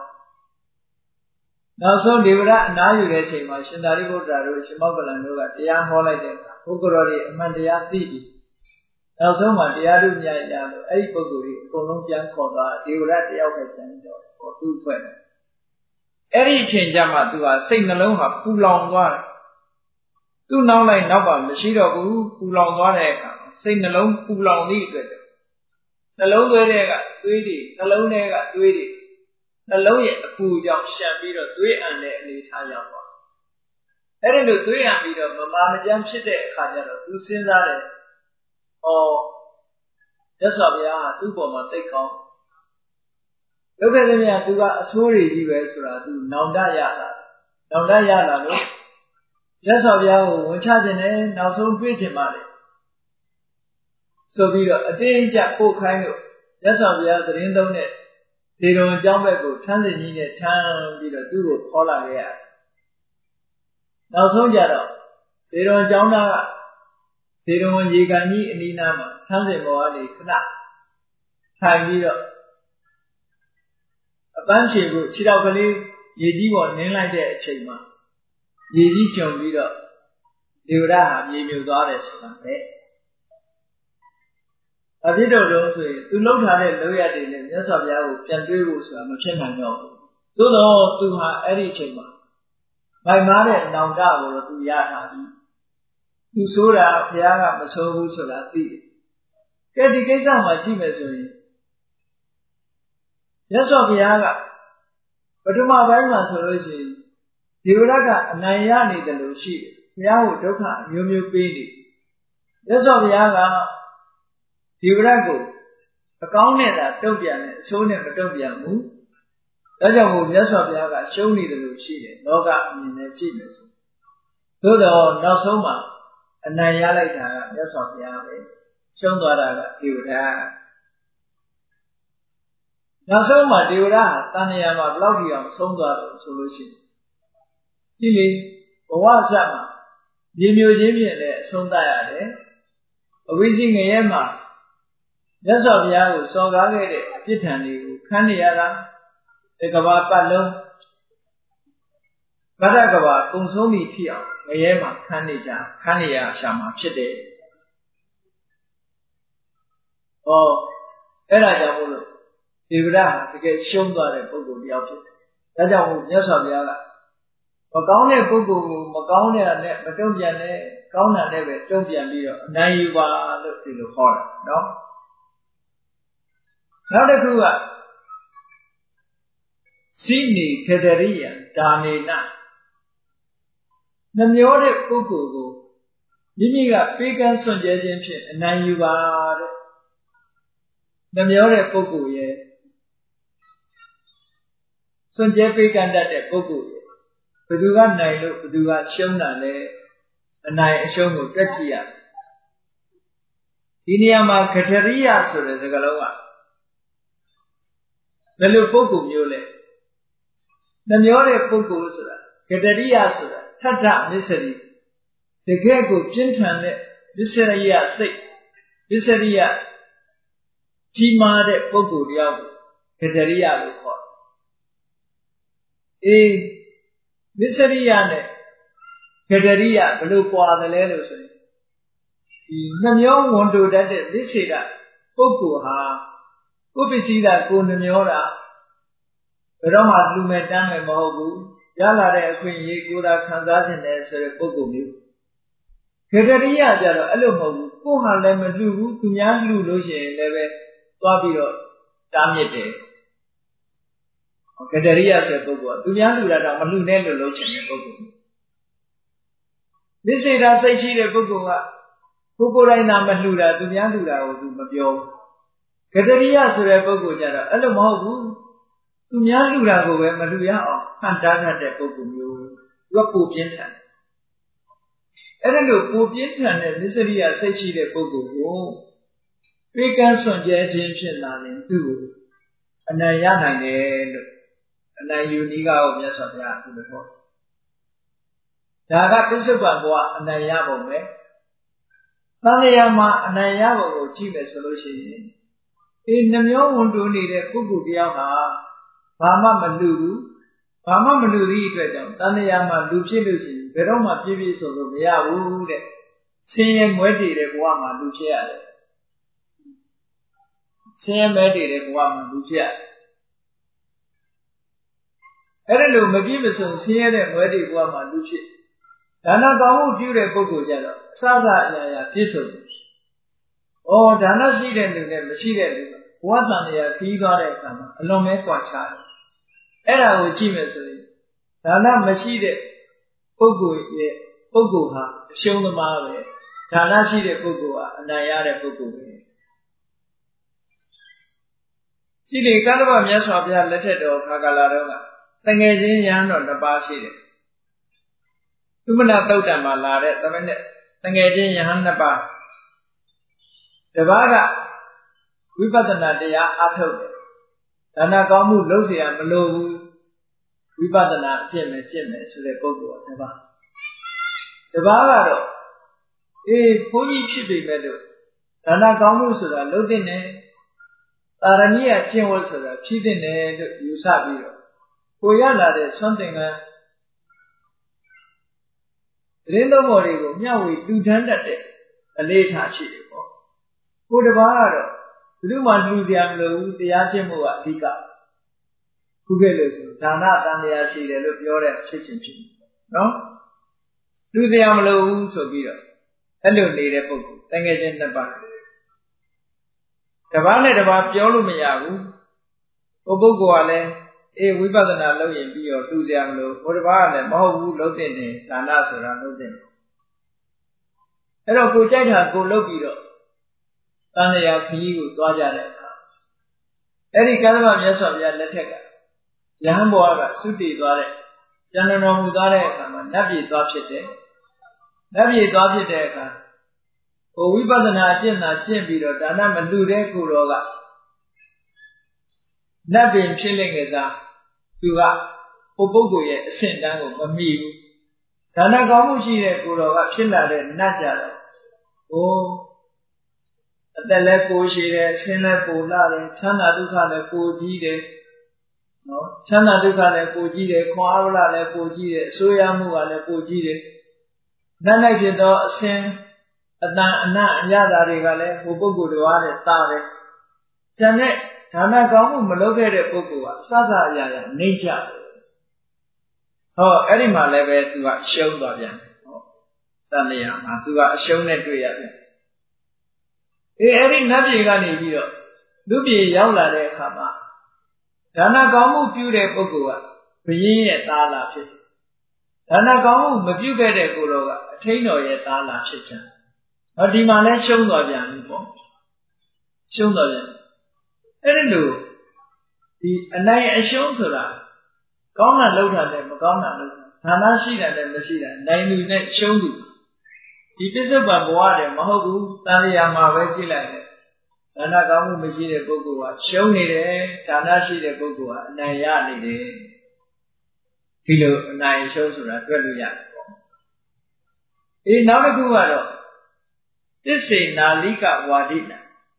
နောက်ဆုံးဒီဝရအနားယူတဲ့အချိန်မှာရှင်သာရိပုတ္တရာတို့ရှင်မောက္ကလန်တို့ကတရားဟောလိုက်တဲ့အခါပုဂ္ဂိုလ်တွေအမှန်တရားသိပြီးနောက်ဆုံးမှာတရားဓုမြတ်ရလို့အဲ့ဒီပုဂ္ဂိုလ်တွေအကုန်လုံးပြန်ခေါ်သွားဒီဝရတယောက်ပဲပြန်တော့ဟောသူ့ဖွဲ့တယ်အဲ့ဒီအချိန်ကျမှသူဟာစိတ်နှလုံးဟာပူလောင်သွားတယ်သူ့နောက်လိုက်နောက်ပါမရှိတော့ဘူးပူလောင်သွားတဲ့အခါစိတ်နှလုံးပူလောင်သည့်အတွက်နှလုံးသွေးတွေကသွေးတွေနှလုံးထဲကသွေးတွေနှလုံးရဲ့အပူကြောင့်ရှံပြီးတော့သွေးအံတဲ့အနေထားရောက်သွားအဲ့ဒီလိုသွေးအံပြီးတော့မမာမကျန်းဖြစ်တဲ့အခါကျတော့သူစဉ်းစားတယ်ဟောမြတ်စွာဘုရားဟာသူ့ပေါ်မှာသိကောင်းဒုက္ခသမြသူကအဆိုးတွေကြီးပဲဆိုတာသူနောင်တရတာလို့မြတ်စွာဘုရားကိုဝန်ချခြင်းနဲ့နောက်ဆုံးတွေ့ခြင်းပါလေဆိုပြီးတော့အတင်းကြပ်ပို့ခိုင်းလို့မြတ်စွာဘုရားသတင်းသုံးတဲ့ဒေရုံအကြောင်းဘက်ကိုထမ်းစင်ကြီးနဲ့ထမ်းပြီးတော့သူ့ကိုခေါ်လာခဲ့ရတယ်နောက်ဆုံးကြတော့ဒေရုံအကြောင်းသားကဒေရုံရေကန်ကြီးအနီးနားမှာထမ်းစင်ပေါ်ကနေခဏထိုင်ပြီးတော့အပန်းဖြေကိုခြေတော်ကလေးရေကြီးပေါ်နင်းလိုက်တဲ့အချိန်မှာရေကြီးကျုံပြီးတော့ဒေဝရဟာမြေမြုပ်သွားတယ်ဆိုတာပဲအဖြစ်တော်လုံးဆိုရင်သူလှုပ်ထားတဲ့လောရတွေနဲ့မြတ်စွာဘုရားကိုပြန်တွေးဖို့ဆိုတာမဖြစ်နိုင်တော့ဘူးသို့တော့သူဟာအဲ့ဒီအချိန်မှာမိုက်မားတဲ့နောင်တကိုတော့သူရထားပြီသူဆိုတာဘုရားကမဆိုးဘူးဆိုတာသိတယ်ကဲဒီကိစ္စမှာကြည့်မယ်ဆိုရင်မြတ်စွာဘုရားကပထမပိုင်းမှာဆိုလို့ရှိရင်ဒီဝရကအနိုင်ရနေတယ်လို့ရှိတယ်ဘုရားကိုဒုက္ခအမျိုးမျိုးပေးနေမြတ်စွာဘုရားကဒီဝရကိုအကောင်းနဲ့သာတုံ့ပြန်တယ်အဆိုးနဲ့မတုံ့ပြန်ဘူးဒါကြောင့်မို့မြတ်စွာဘုရားကရှုံးနေတယ်လို့ရှိတယ်လောကအမြင်နဲ့ကြည့်မယ်ဆိုသို့တော့နောက်ဆုံးမှာအနိုင်ရလိုက်တာကမြတ်စွာဘုရားပဲရှုံးသွားတာကဒီဝရနောက်ဆုံးမှာဒီဝရဟာတဏှာမှာဘယ်လောက်ကြီးအောင်ဆုံးသွားတယ်ဆိုလို့ရှိရင်ကြည့်လေဘဝဆက်မှာမြေမျိုးချင်းဖြင့်လည်းအဆုံးသတ်ရတယ်အဝိဇ္ဇငရဲမှာမြတ်စွာဘုရားကိုစော်ကားခဲ့တဲ့အပြစ်ဒဏ်တွေကိုခံနေရတာဒီကဘာပတ်လုံးဗဒ္ဒကဘာကုံဆုံးပြီဖြစ်အောင်ငရဲမှာခံနေရရှာမှာဖြစ်တယ်ဟောအဲ့ဒါကြောင့်မို့လို့ဒေဝရဟာတကယ်ရှုံးသွားတဲ့ပုဂ္ဂိုလ်တယောက်ဖြစ်တယ်ဒါကြောင့်မို့မြတ်စွာဘုရားကမကောင်းတဲ့ပုဂ္ဂိုလ်ကိုမကောင်းတဲ့နဲ့မတုံ့ပြန်နဲ့ကောင်းတာနဲ့ပဲတုံ့ပြန်ပြီးတော့အနိုင်ယူပါလို့ဒီလိုခေါ်တယ်နော်နောက်တစ်ခုကစိနေခတရိယဒါနေနနှမျောတဲ့ပုဂ္ဂိုလ်ကိုမိမိကပေးကမ်းစွန့်ကြဲခြင်းဖြင့်အနိုင်ယူပါတဲ့နှမျောတဲ့ပုဂ္ဂိုလ်ရဲ့စွန့်ကြဲပေးကမ်းတတ်တဲ့ပုဂ္ဂိုလ်ရဲ့ဘယ်သူကနိုင်လို့ဘယ်သူကရှုံးတာလဲအနိုင်အရှုံးကိုတွက်ကြည့်ရဒီနေရာမှာခတရိယဆိုတဲ့စကားလုံးကဘယ်လိုပုဂ္ဂိုလ်မျိုးလဲနှမျောတဲ့ပုဂ္ဂိုလ်ဆိုတာကတရိယဆိုတာထထမစ္စရိတကယ်ကိုပြင်းထန်တဲ့မစ္စရိယစိတ်မစ္စရိယကြီးမားတဲ့ပုဂ္ဂိုလ်တယောက်ကတရိယလို့ခေါ်တယ်မစ္စရိယနဲ့ကတရိယဘယ်လိုကွာတယ်လဲလို့ဆိုရင်ဒီနှမျောဝန်တိုတတ်တဲ့မစ္ဆေဒပုဂ္ဂိုလ်ဟာကိုယ်ပစ္စည်းသာကိုယ်နှမျောတာဘယ်တော့မှလူမဲ့တမ်းမယ်မဟုတ်ဘူးရလာတဲ့အခွင့်အရေးကိုယ်သာခံစားခြင်းနဲ့ဆိုတဲ့ပုဂ္ဂိုလ်မျိုးကတရိယကြတော့အဲ့လိုမဟုတ်ဘူးကိုယ်ဟာလည်းမလှူဘူးသူများလှူလို့ရှိရင်လည်းပဲသွားပြီးတော့တားမြစ်တယ်ကတရိယဆိုတဲ့ပုဂ္ဂိုလ်ကသူများလှူတာတော့မလှူနဲ့လို့လုပ်ချင်တဲ့ပုဂ္ဂိုလ်မစ္ဆေဒစိတ်ရှိတဲ့ပုဂ္ဂိုလ်ကကိုယ်တိုင်သာမလှူတာသူများလှူတာကိုသူမပြောဘူးကတရိယဆိုတဲ့ပုဂ္ဂိုလ်ကြတော့အဲ့လိုမဟုတ်ဘူးသူများလှူတာကိုပဲမလှူရအောင်ဟန်တားတတ်တဲ့ပုဂ္ဂိုလ်မျိုးသူကပိုပြင်းထန်အဲ့ဒါလို့ပိုပြင်းထန်တဲ့မစ္စရိယစိတ်ရှိတဲ့ပုဂ္ဂိုလ်ကိုပြေကန်းစွန့်ကြဲခြင်းဖြစ်လာရင်သူ့ကိုအနံ့ရနိုင်တယ်လို့အနံ့ယူနီးကားကိုမြတ်စွာဘုရားသူလိုဟောဒါကပစ္စုပန်ဘဝအနံ့ရပုံပဲသံဃာမှာအနံ့ရပုံကိုကြည့်မယ်ဆိုလို့ရှိရင်နှမျောဝန်တိုနေတဲ့ပုဂ္ဂိုလ်တယောက်ဟာဘာမှမလူဘူးဘာမှမလူသည့်အတွက်ကြောင့်တဏှာမှာလူဖြစ်လို့ရှိရင်ဘယ်တော့မှပြည့်ပြည့်စုံစုံမရဘူးတဲ့ဆင်းရဲမွဲတည်တဲ့ဘဝမှာလူဖြစ်ရတယ်ဆင်းရဲမွဲတည်တဲ့ဘဝမှာလူဖြစ်ရတယ်အဲ့ဒါလို့မပြည့်မစုံဆင်းရဲတဲ့မွဲတည်ဘဝမှာလူဖြစ်ဒါနကောင်းမှုပြုတဲ့ပုဂ္ဂိုလ်ကြတော့အစစအရာရာပြည့်စုံတယ်။ဒါနရှိတဲ့လူနဲ့မရှိတဲ့လူဘဝတန်ရာခီးသွားတဲ့အခါမှာအလွန်ပဲကွာခြားတယ်။အဲ့ဒါကိုကြည့်မယ်ဆိုရင်ဒါနမရှိတဲ့ပုဂ္ဂိုလ်ရဲ့ပုဂ္ဂိုလ်ဟာအရှုံးသမားပဲ။ဒါနရှိတဲ့ပုဂ္ဂိုလ်ဟာအနိုင်ရတဲ့ပုဂ္ဂိုလ်ပဲ။ကြည့်လေကတ္တဗမြတ်စွာဘုရားလက်ထက်တော်ခါကာလတုန်းကတငယ်ချင်းရဟန်းတော်နှစ်ပါးရှိတယ်။သုမနသုတ်တံမှာလာတဲ့သမဏေတငယ်ချင်းယဟန်နှစ်ပါးတပါးကဝိပဿနာတရားအားထုတ်တယ်ဒါနကောင်းမှုလုပ်เสียမလိုဘူးဝိပဿနာအကျင့်နဲ့ကျင့်မယ်ဆိုတဲ့ပုဂ္ဂိုလ်ကတပါးကတော့ဘုန်းကြီးဖြစ်ပေမဲ့လို့ဒါနကောင်းမှုဆိုတာလုပ်တဲ့နဲ့တာရဏိယကျင့်ဝတ်ဆိုတာဖြစ်တဲ့နဲ့လို့ယူဆပြီးတော့ကိုရလာတဲ့ဆွမ်းသင်္ကန်းရင်းသုံးပေါ်တွေကိုမျှဝေတူထမ်းတတ်တဲ့အလေးထားရှိတယ်ပေါ့ကိုတစ်ပါးကတော့ဘယ်သူမှလူစရာမလိုဘူးတရားကျင့်မှုကအဓိကခုခဲ့လို့ဆိုဒါနတန်လျာရှိတယ်လို့ပြောတဲ့ဖြစ်ချင်းဖြစ်နော်လူစရာမလိုဘူးဆိုပြီးတော့အဲ့လိုနေတဲ့ပုဂ္ဂိုလ်တကယ်ချင်းနှစ်ပါးတစ်ပါးနဲ့တစ်ပါးပြောလို့မရဘူးဟိုပုဂ္ဂိုလ်ကလည်းဝိပဿနာလုပ်ရင်ပြီးတော့တူစရာမလိုဟိုတစ်ပါးကလည်းမဟုတ်ဘူးလုပ်တဲ့နေဒါနဆိုတာလုပ်တဲ့အဲ့တော့ကိုကြိုက်တာကိုလုပ်ပြီးတော့တန်လျာခရီးကိုသွားကြတဲ့အခါအဲ့ဒီကတ္တဗမြတ်စွာဘုရားလက်ထက်ကယဟန်ဘဝကသုတေသွားတဲ့ကျန်တော်မူသွားတဲ့အခါမှာနတ်ပြည်သွားဖြစ်တယ်နတ်ပြည်သွားဖြစ်တဲ့အခါဟိုဝိပဿနာကျင့်တာကျင့်ပြီးတော့ဒါနမလှူတဲ့ကိုတော်ကနတ်ပင်ဖြစ်နေကြတာသူကဟိုပုဂ္ဂိုလ်ရဲ့အဆင့်တန်းကိုမမီဘူးဒါနကောင်းမှုရှိတဲ့ကိုတော်ကဖြစ်လာတဲ့နတ်ကြတော့အသက်လည်းပိုရှိတယ်ဆင်းလည်းပိုလာတယ်ချမ်းသာဒုက္ခလည်းပိုကြီးတယ်နော်ချမ်းသာဒုက္ခလည်းပိုကြီးတယ်ခွန်အားလာလည်းပိုကြီးတယ်အစိုးရမှုကလည်းပိုကြီးတယ်နတ်လိုက်ဖြစ်တော့အစဉ်အတန်အနတ်အရသာတွေကလည်းဟိုပုဂ္ဂိုလ်တွေအားနဲ့တာတယ်ကျန်တဲ့ဒါနကောင်းမှုမလုပ်ခဲ့တဲ့ပုဂ္ဂိုလ်ကအစစအရာရာနှိမ့်ချတယ်အဲ့ဒီမှာလည်းပဲသူကရှုံးသွားပြန်တန်လျာမှာသူကအရှုံးနဲ့တွေ့ရတယ်အဲ့ဒီနတ်ပြည်ကနေပြီးတော့လူပြည်ရောက်လာတဲ့အခါမှာဒါနကောင်းမှုပြုတဲ့ပုဂ္ဂိုလ်ကဘုရင်ရဲ့သားလာဖြစ်တယ်ဒါနကောင်းမှုမပြုခဲ့တဲ့ကိုယ်တော်ကအထိန်တော်ရဲ့သားလာဖြစ်တယ်ဒီမှာလဲရှုံးသွားပြန်ပြီပေါ့ရှုံးသွားပြန်အဲ့ဒီလိုဒီအနိုင်အရှုံးဆိုတာကောင်းတာလုပ်တာနဲ့မကောင်းတာလုပ်တာဌာနရှိတာနဲ့မရှိတာနိုင်လူနဲ့ရှုံးသူဒီပစ္စုပန်ဘဝတည်းမဟုတ်ဘူးတန်လျာမှာပဲကြည့်လိုက်တယ်ဒါနကောင်းမှုမရှိတဲ့ပုဂ္ဂိုလ်ကရှုံးနေတယ်ဒါနရှိတဲ့ပုဂ္ဂိုလ်ကအနိုင်ရနေတယ်ဒီလိုအနိုင်ရှုံးဆိုတာတွေ့လို့ရတယ်ပေါ့နောက်တစ်ခုကတော့သစ္စေနာလိကဝါဒိနာ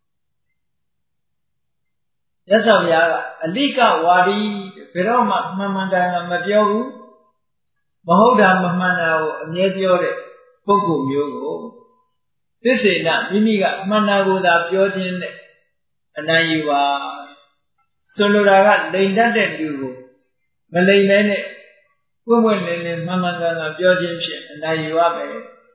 ရသော်ဘုရားကအလိကဝါဒီဘယ်တော့မှမှန်မှန်ကန်ကန်မပြောဘူးမဟုတ်တာမမှန်တာကိုအမြဲပြောတဲ့ပုဂ္ဂိုလ်မျိုးကိုသစ္စေနာမိမိကမှန်တာကိုသာပြောခြင်းနဲ့အနိုင်ယူပါဆိုလိုတာကလိမ်တတ်တဲ့လူကိုမလိမ်မဲနဲ့ပွင့်ပွင့်လင်းလင်းမှန်မှန်ကန်ကန်ပြောခြင်းဖြင့်အနိုင်ယူရမယ်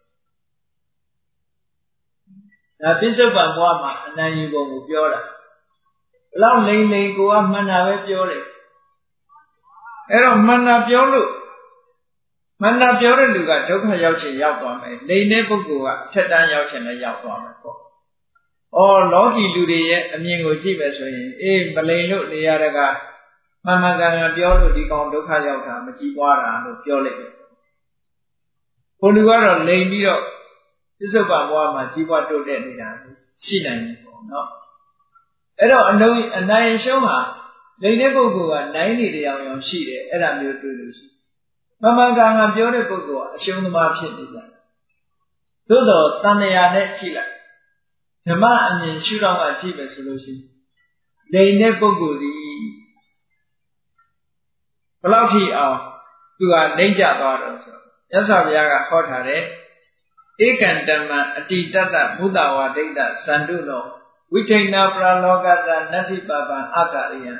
ဒါပိဿုပန်ဘဝမှာအနိုင်ယူပုံကိုပြောတာဘလောက်လိမ်လိမ်ကိုကမှန်တာပဲပြောတယ်အဲ့တော့မှန်တာပြောလို့မှန်တာပြောတဲ့လူကဒုက္ခရောက်ချင်ရောက်သွားမယ်လိမ်တဲ့ပုဂ္ဂိုလ်ကထက်တန်းရောက်ချင်လည်းရောက်သွားမယ်ပေါ့လောကီလူတွေရဲ့အမြင်ကိုကြည့်မယ်ဆိုရင်မလိမ်လို့နေရတဲ့ကမှန်မှန်ကန်ကန်ပြောလို့ဒီကောင်ဒုက္ခရောက်တာမကြည့်ပွားတာလို့ပြောလိုက်တယ်ဘုလူကတော့လိမ်ပြီးတော့သစ္စာဘဝမှာကြီးပွားတိုးတက်နေတာရှိနိုင်တယ်ပေါ့နော်အဲ့တော့အနိုင်ရှုံးဟာလိမ်တဲ့ပုဂ္ဂိုလ်ကနိုင်နေတရားရောရှိတယ်အဲ့ဒါမျိုးတွေ့လို့ရှိမှန်မှန်ကန်ကန်ပြောတဲ့ပုဂ္ဂိုလ်ကအရှုံးသမားဖြစ်နေကြတယ်သို့တော့တဏှာနဲ့ကြည့်လိုက်ဓမ္မအမြင်ရှုထောင့်ကကြည့်မယ်ဆိုလို့ရှိရင်လိမ်တဲ့ပုဂ္ဂိုလ်ဒီဘယ်လောက်ထိအောင်သူကနှိမ့်ကြသွားတော့ဆိုရသော်ဘုရားကဟောထားတဲ့ဧကံတမံအတိတတ္တမုဒဝါဒိဋ္ဌသန္တုနောဝိထိဏပရလောကသနတ္တိပပံအကာရိယံ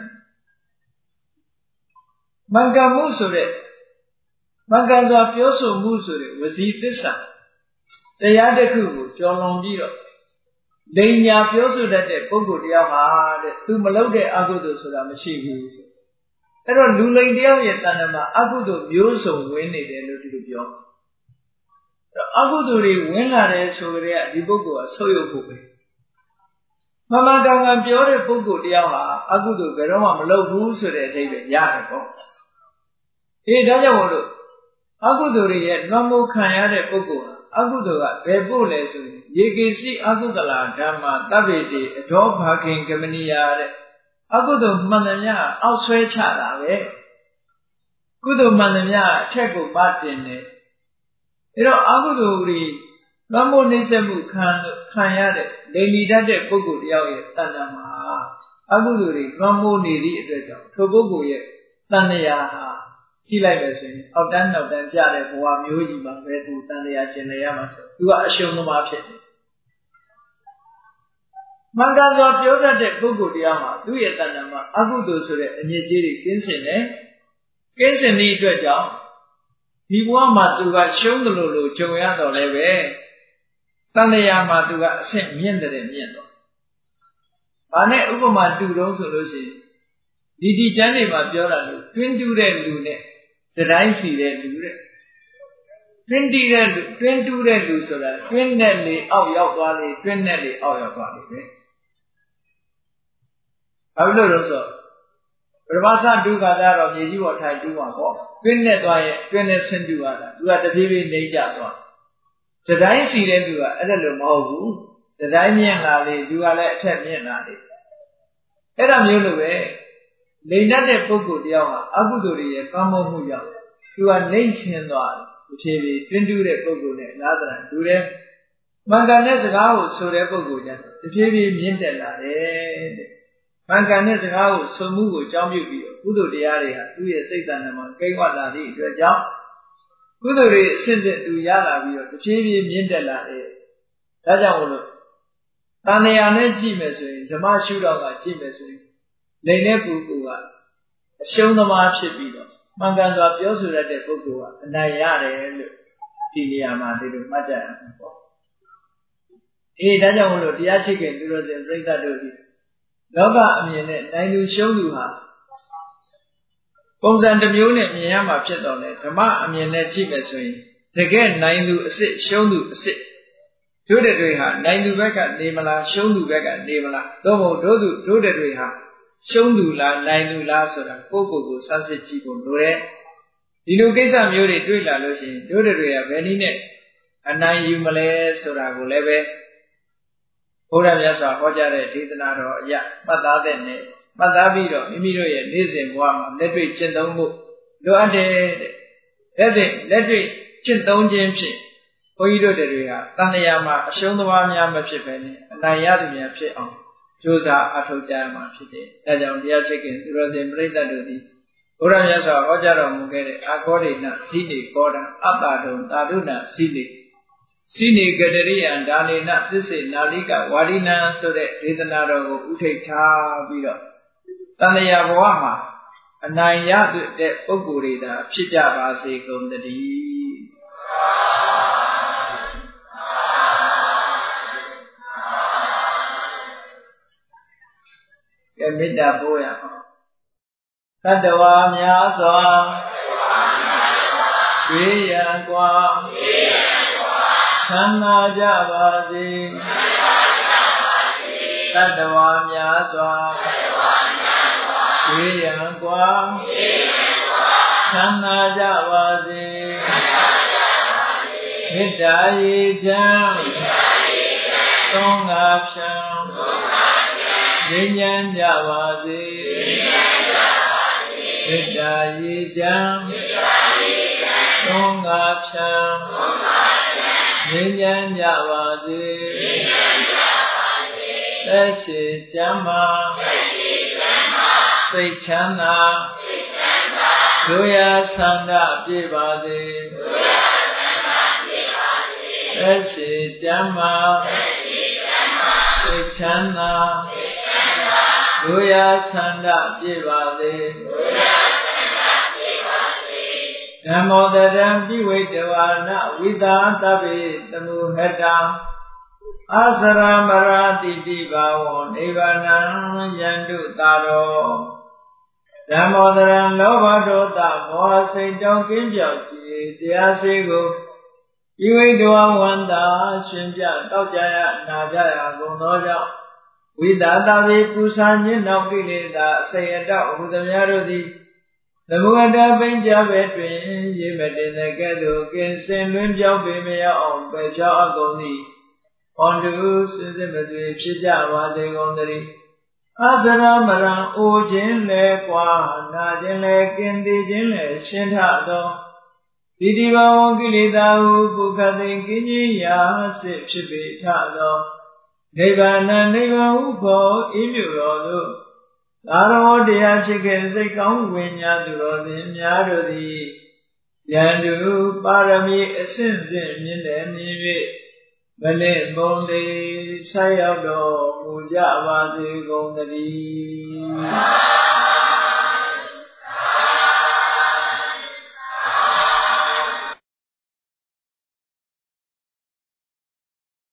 မင်္ဂမှုဆိုတဲ့မင်္ဂစွာပြောဆိုမှုဆိုတဲ့ဝစီသစ္စာတရားတစ်ခုကိုကြော်လွန်ပြီးတော့လိမ်ညာပြောဆိုတတ်တဲ့ပုဂ္ဂိုလ်တယောက်ဟာတဲ့သူမလုပ်တဲ့အကုသိုလ်ဆိုတာမရှိဘူးအဲ့တော့လူလိမ်တယောက်ရဲ့တဏ္ဍာမှာအကုသိုလ်မျိုးစုံဝင်နေတယ်လို့ဒီလိုပြောအကုသိုလ်တွေဝင်လာတယ်ဆိုကြတဲ့ဒီပုဂ္ဂိုလ်ကဆုတ်ယုတ်ဖို့ပဲမှန်မှန်ကန်ကန်ပြောတဲ့ပုဂ္ဂိုလ်တယောက်ဟာအကုသိုလ်ဘယ်တော့မှမလုပ်ဘူးဆိုတဲ့အဓိပ္ပာယ်ရတယ်ပေါ့ဒါကြောင့်မို့လို့အကုသိုလ်တွေရဲ့လွန်မိုးခံရတဲ့ပုဂ္ဂိုလ်ဟာအကုသိုလ်ကဘယ်ပို့လဲဆိုရင်ယေကိစီအကုသလာဓမ္မတဗ္ဗေတိအဒောဘာခင်ကမဏိယာတဲ့အကုသိုလ်မှန်သမျှအောက်ဆွဲချတာပဲကုသိုလ်မှန်သမျှအထက်ကိုမတင်တယ်အဲ့တော့အကုသိုလ်တွေလွန်မိုးနှိမ့်ဆက်မှုခံရတဲ့လိမ်လီတတ်တဲ့ပုဂ္ဂိုလ်တယောက်ရဲ့တဏ္ဍာမှာအကုသိုလ်တွေလွန်မိုးနေသည့်အတွက်ကြောင့်ထိုပုဂ္ဂိုလ်ရဲ့တဏှာဟာကြည့်လိုက်မယ်ဆိုရင်အောက်တန်းနောက်တန်းကြတဲ့ဘဝမျိုးကြီးမှာပဲသူတန်တရားကျင်နေရမှာဆိုသူကအရှုံးသမားဖြစ်နေမှန်ကန်စွာပြောတတ်တဲ့ပုဂ္ဂိုလ်တရားမှာသူ့ရဲ့တဏ္ဍာမှာအကုသိုလ်ဆိုတဲ့အညစ်အကြေးတွေကင်းစင်တယ်ကင်းစင်သည့်အတွက်ကြောင့်ဒီဘဝမှာသူကရှုံးတယ်လို့ကြုံရတော့လည်းပဲတန်တရားမှာသူကအဆင့်မြင့်တယ်မြင့်တော့ဘာနဲ့ဥပမာတူတော့ဆိုလို့ရှိရင်ဒီကျမ်းတွေမှာပြောတာလို့တွင်းတူးတဲ့လူနဲ့တတိုင်းစီတဲ့လူတဲ့တွင်းတူးတဲ့လူဆိုတာတွင်းနဲ့လေအောက်ရောက်သွားလေတွင်းနဲ့လေအောက်ရောက်သွားလေပဲဘာလို့လဲဆိုပရမသဒုက္ခတာတော့မြေကြီးပေါ်ထိုင်တူးမှာပေါ့တွင်းနဲ့သွားရင်တွင်းနဲ့ဆင်းတူးရတာသူကတဖြည်းဖြည်းနှိမ့်ကြသွားတတိုင်းစီတဲ့လူကအဲ့ဒါလို့မဟုတ်ဘူးတတိုင်းမြင့်လာလေသူကလည်းအထက်မြင့်လာလေအဲ့ဒါမျိုးလိုပဲလိမ်တတ်တဲ့ပုဂ္ဂိုလ်တယောက်ဟာအကုသိုလ်တွေရဲ့ကောင်းမွန်မှုကြောင့်သူကနှိမ့်ရှင်းသွားတယ်ဖြည်းဖြည်းတွင်းတူးတဲ့ပုဂ္ဂိုလ်နဲ့အလားတန်တူတယ်မှန်ကန်တဲ့စကားကိုဆိုတဲ့ပုဂ္ဂိုလ်ကျတော့ဖြည်းဖြည်းမြင့်တက်လာတယ်တဲ့မှန်ကန်တဲ့စကားကိုဆိုမှုကိုကြောင်းပြုပြီးတော့ကုသိုလ်တရားတွေဟာသူ့ရဲ့စိတ်တဏ္ဍာမှာကိန်းဝလာသည့်အတွက်ကြောင့်ကုသိုလ်တွေအစဉ်စဉ်သူရလာပြီးတော့ဖြည်းဖြည်းမြင့်တက်လာတယ်ဒါကြောင့်မို့လို့တဏှာနဲ့ကြည့်မယ်ဆိုရင်ဓမ္မရှုထောင့်ကကြည့်မယ်ဆိုရင်လိမ်တဲ့ပုဂ္ဂိုလ်ကအရှုံးသမားဖြစ်ပြီးတော့မှန်ကန်စွာပြောဆိုရတဲ့ပုဂ္ဂိုလ်ကအနိုင်ရတယ်လို့ဒီနေရာမှာဒီလိုမှတ်ကြရမှာပေါ့ဒါကြောင့်မို့လို့တရားချစ်ခင်သူတော်စင်ပြိဿတို့ဒီလောကအမြင်နဲ့နိုင်သူရှုံးသူဟာပုံစံတစ်မျိုးနဲ့မြင်ရမှာဖြစ်တော့လေဓမ္မအမြင်နဲ့ကြည့်မယ်ဆိုရင်တကယ်နိုင်သူအစ်စ်ရှုံးသူအစ်စ်တို့တွေဟာနိုင်သူဘက်ကနေမလားရှုံးသူဘက်ကနေမလားသို့မဟုတ်တို့တွေဟာရှုံးသူလားနိုင်သူလားဆိုတာကိုယ့်ကိုယ်ကိုစမ်းစစ်ကြည့်ဖို့လိုတယ်ဒီလိုကိစ္စမျိုးတွေတွေ့လာလို့ရှိရင်တို့တွေကဘယ်နည်းနဲ့အနိုင်ယူမလဲဆိုတာကိုလည်းပဲဘုရားမြတ်စွာဟောကြားတဲ့ဒေသနာတော်အရမှတ်သားတဲ့နဲ့မှတ်သားပြီးတော့မိမိတို့ရဲ့နေ့စဉ်ဘဝမှာလက်တွေ့ကျင့်သုံးဖို့လိုအပ်တယ်လက်တွေ့ကျင့်သုံးခြင်းဖြင့်ဘုန်းကြီးတို့တွေကတဏှာမှာအရှုံးသမားများမဖြစ်ပဲနဲ့အနိုင်ရသူများဖြစ်အောင်ကြိုးစားအထောက်ကြရမှာဖြစ်တယ်။ဒါကြောင့်တရားချစ်ခင်သူတော်စင်ပြိဿတို့သည်ဘုရားမြတ်စွာဟောကြားတော်မူခဲ့တဲ့အာဂောဒိနဇိနေကောဒံအတ္တဒုံသာဓုနာဇိနေကတရိယံဒါနေနသစ္စေနာလိကဝါရိနံဆိုတဲ့ဒေသနာတော်ကိုဥထိတ်ထားပြီးတော့တဏှာဘဝမှာအနိုင်ရတဲ့ပုဂ္ဂိုလ်တွေသာဖြစ်ကြပါစေကုန်သတည်းကဲမေတ္တာပို့ရအောင်သတ္တဝါများစွာရွေးရန်กว่าချမ်းသာကြပါစေသတ္တဝါများစွာရွေးရန်กว่าချမ်းသာကြပါစေမေတ္တာရေချမ်းသုံးငါဖြံငြိမ်းချမ်းကြပါစေမေတ္တာရေချမ်းသုံးငါဖြံငြိမ်းချမ်းကြပါစေသက်ရှိချမ်းသာစိတ်ချမ်းသာတို့ရဆန္ဒပြေပါစေသက်ရှိချမ်းသာစိတ်ချမ်းသာတို့ရဆန္ဒပြေပါစေဓမ္မောတရံပိဝိတဝါနဝိသာတဗ္ဗေတမုဟတံအစရမရာတိတိဘာဝောနိဗ္ဗာနံယန္တုတာရောဓမ္မောတရံလောဘဒေါသမောဟစိတ်တောင်းကင်းပြောက်ကြည်တရားစေကိုပိဝိတဝဝန္တာရှင်ပြတောက်ကြရနာကြရကုန်သောကြောင့်ဝိသာတဗ္ဗေပူဇာညင်းနောက်ကိလေသာအစိအတောက်ဟူသည်များတို့သည်သမုဒ္ဒပိဉ္စပဲတွင်ရေမတင်တဲ့ကဲ့သို့ကင်းစင်လွင်ပြောင်းပေမရအောင်ပယ်ဖြောင်းအကုန်သည်ဟောတုစစ်စစ်မသွေဖြစ်ကြပါစေကုန်သတည်းအစရမရံအိုခြင်းလဲကွာနာခြင်းလဲကင်းသေးခြင်းလဲရှင်းထသောတိတိဘဝကိလေသာဟုပုခသိကင်းကြီးရာစစ်ဖြစ်ပေထသောနိဗ္ဗာန်နိဗ္ဗာန်ဟုခေါ်ဤမြို့တော်သို့သာရောတရားဖြစ်ခဲ့စိတ်ကောင်းဝိညာဉ်သူတော်သည်များတို့သည်ယန္တုပါရမီအစဉ်စဉ်မြင့်တယ်မြင်၍မလင့်မုံလေးဆက်ရောက်တော်မူကြပါစေကုန်သတည်း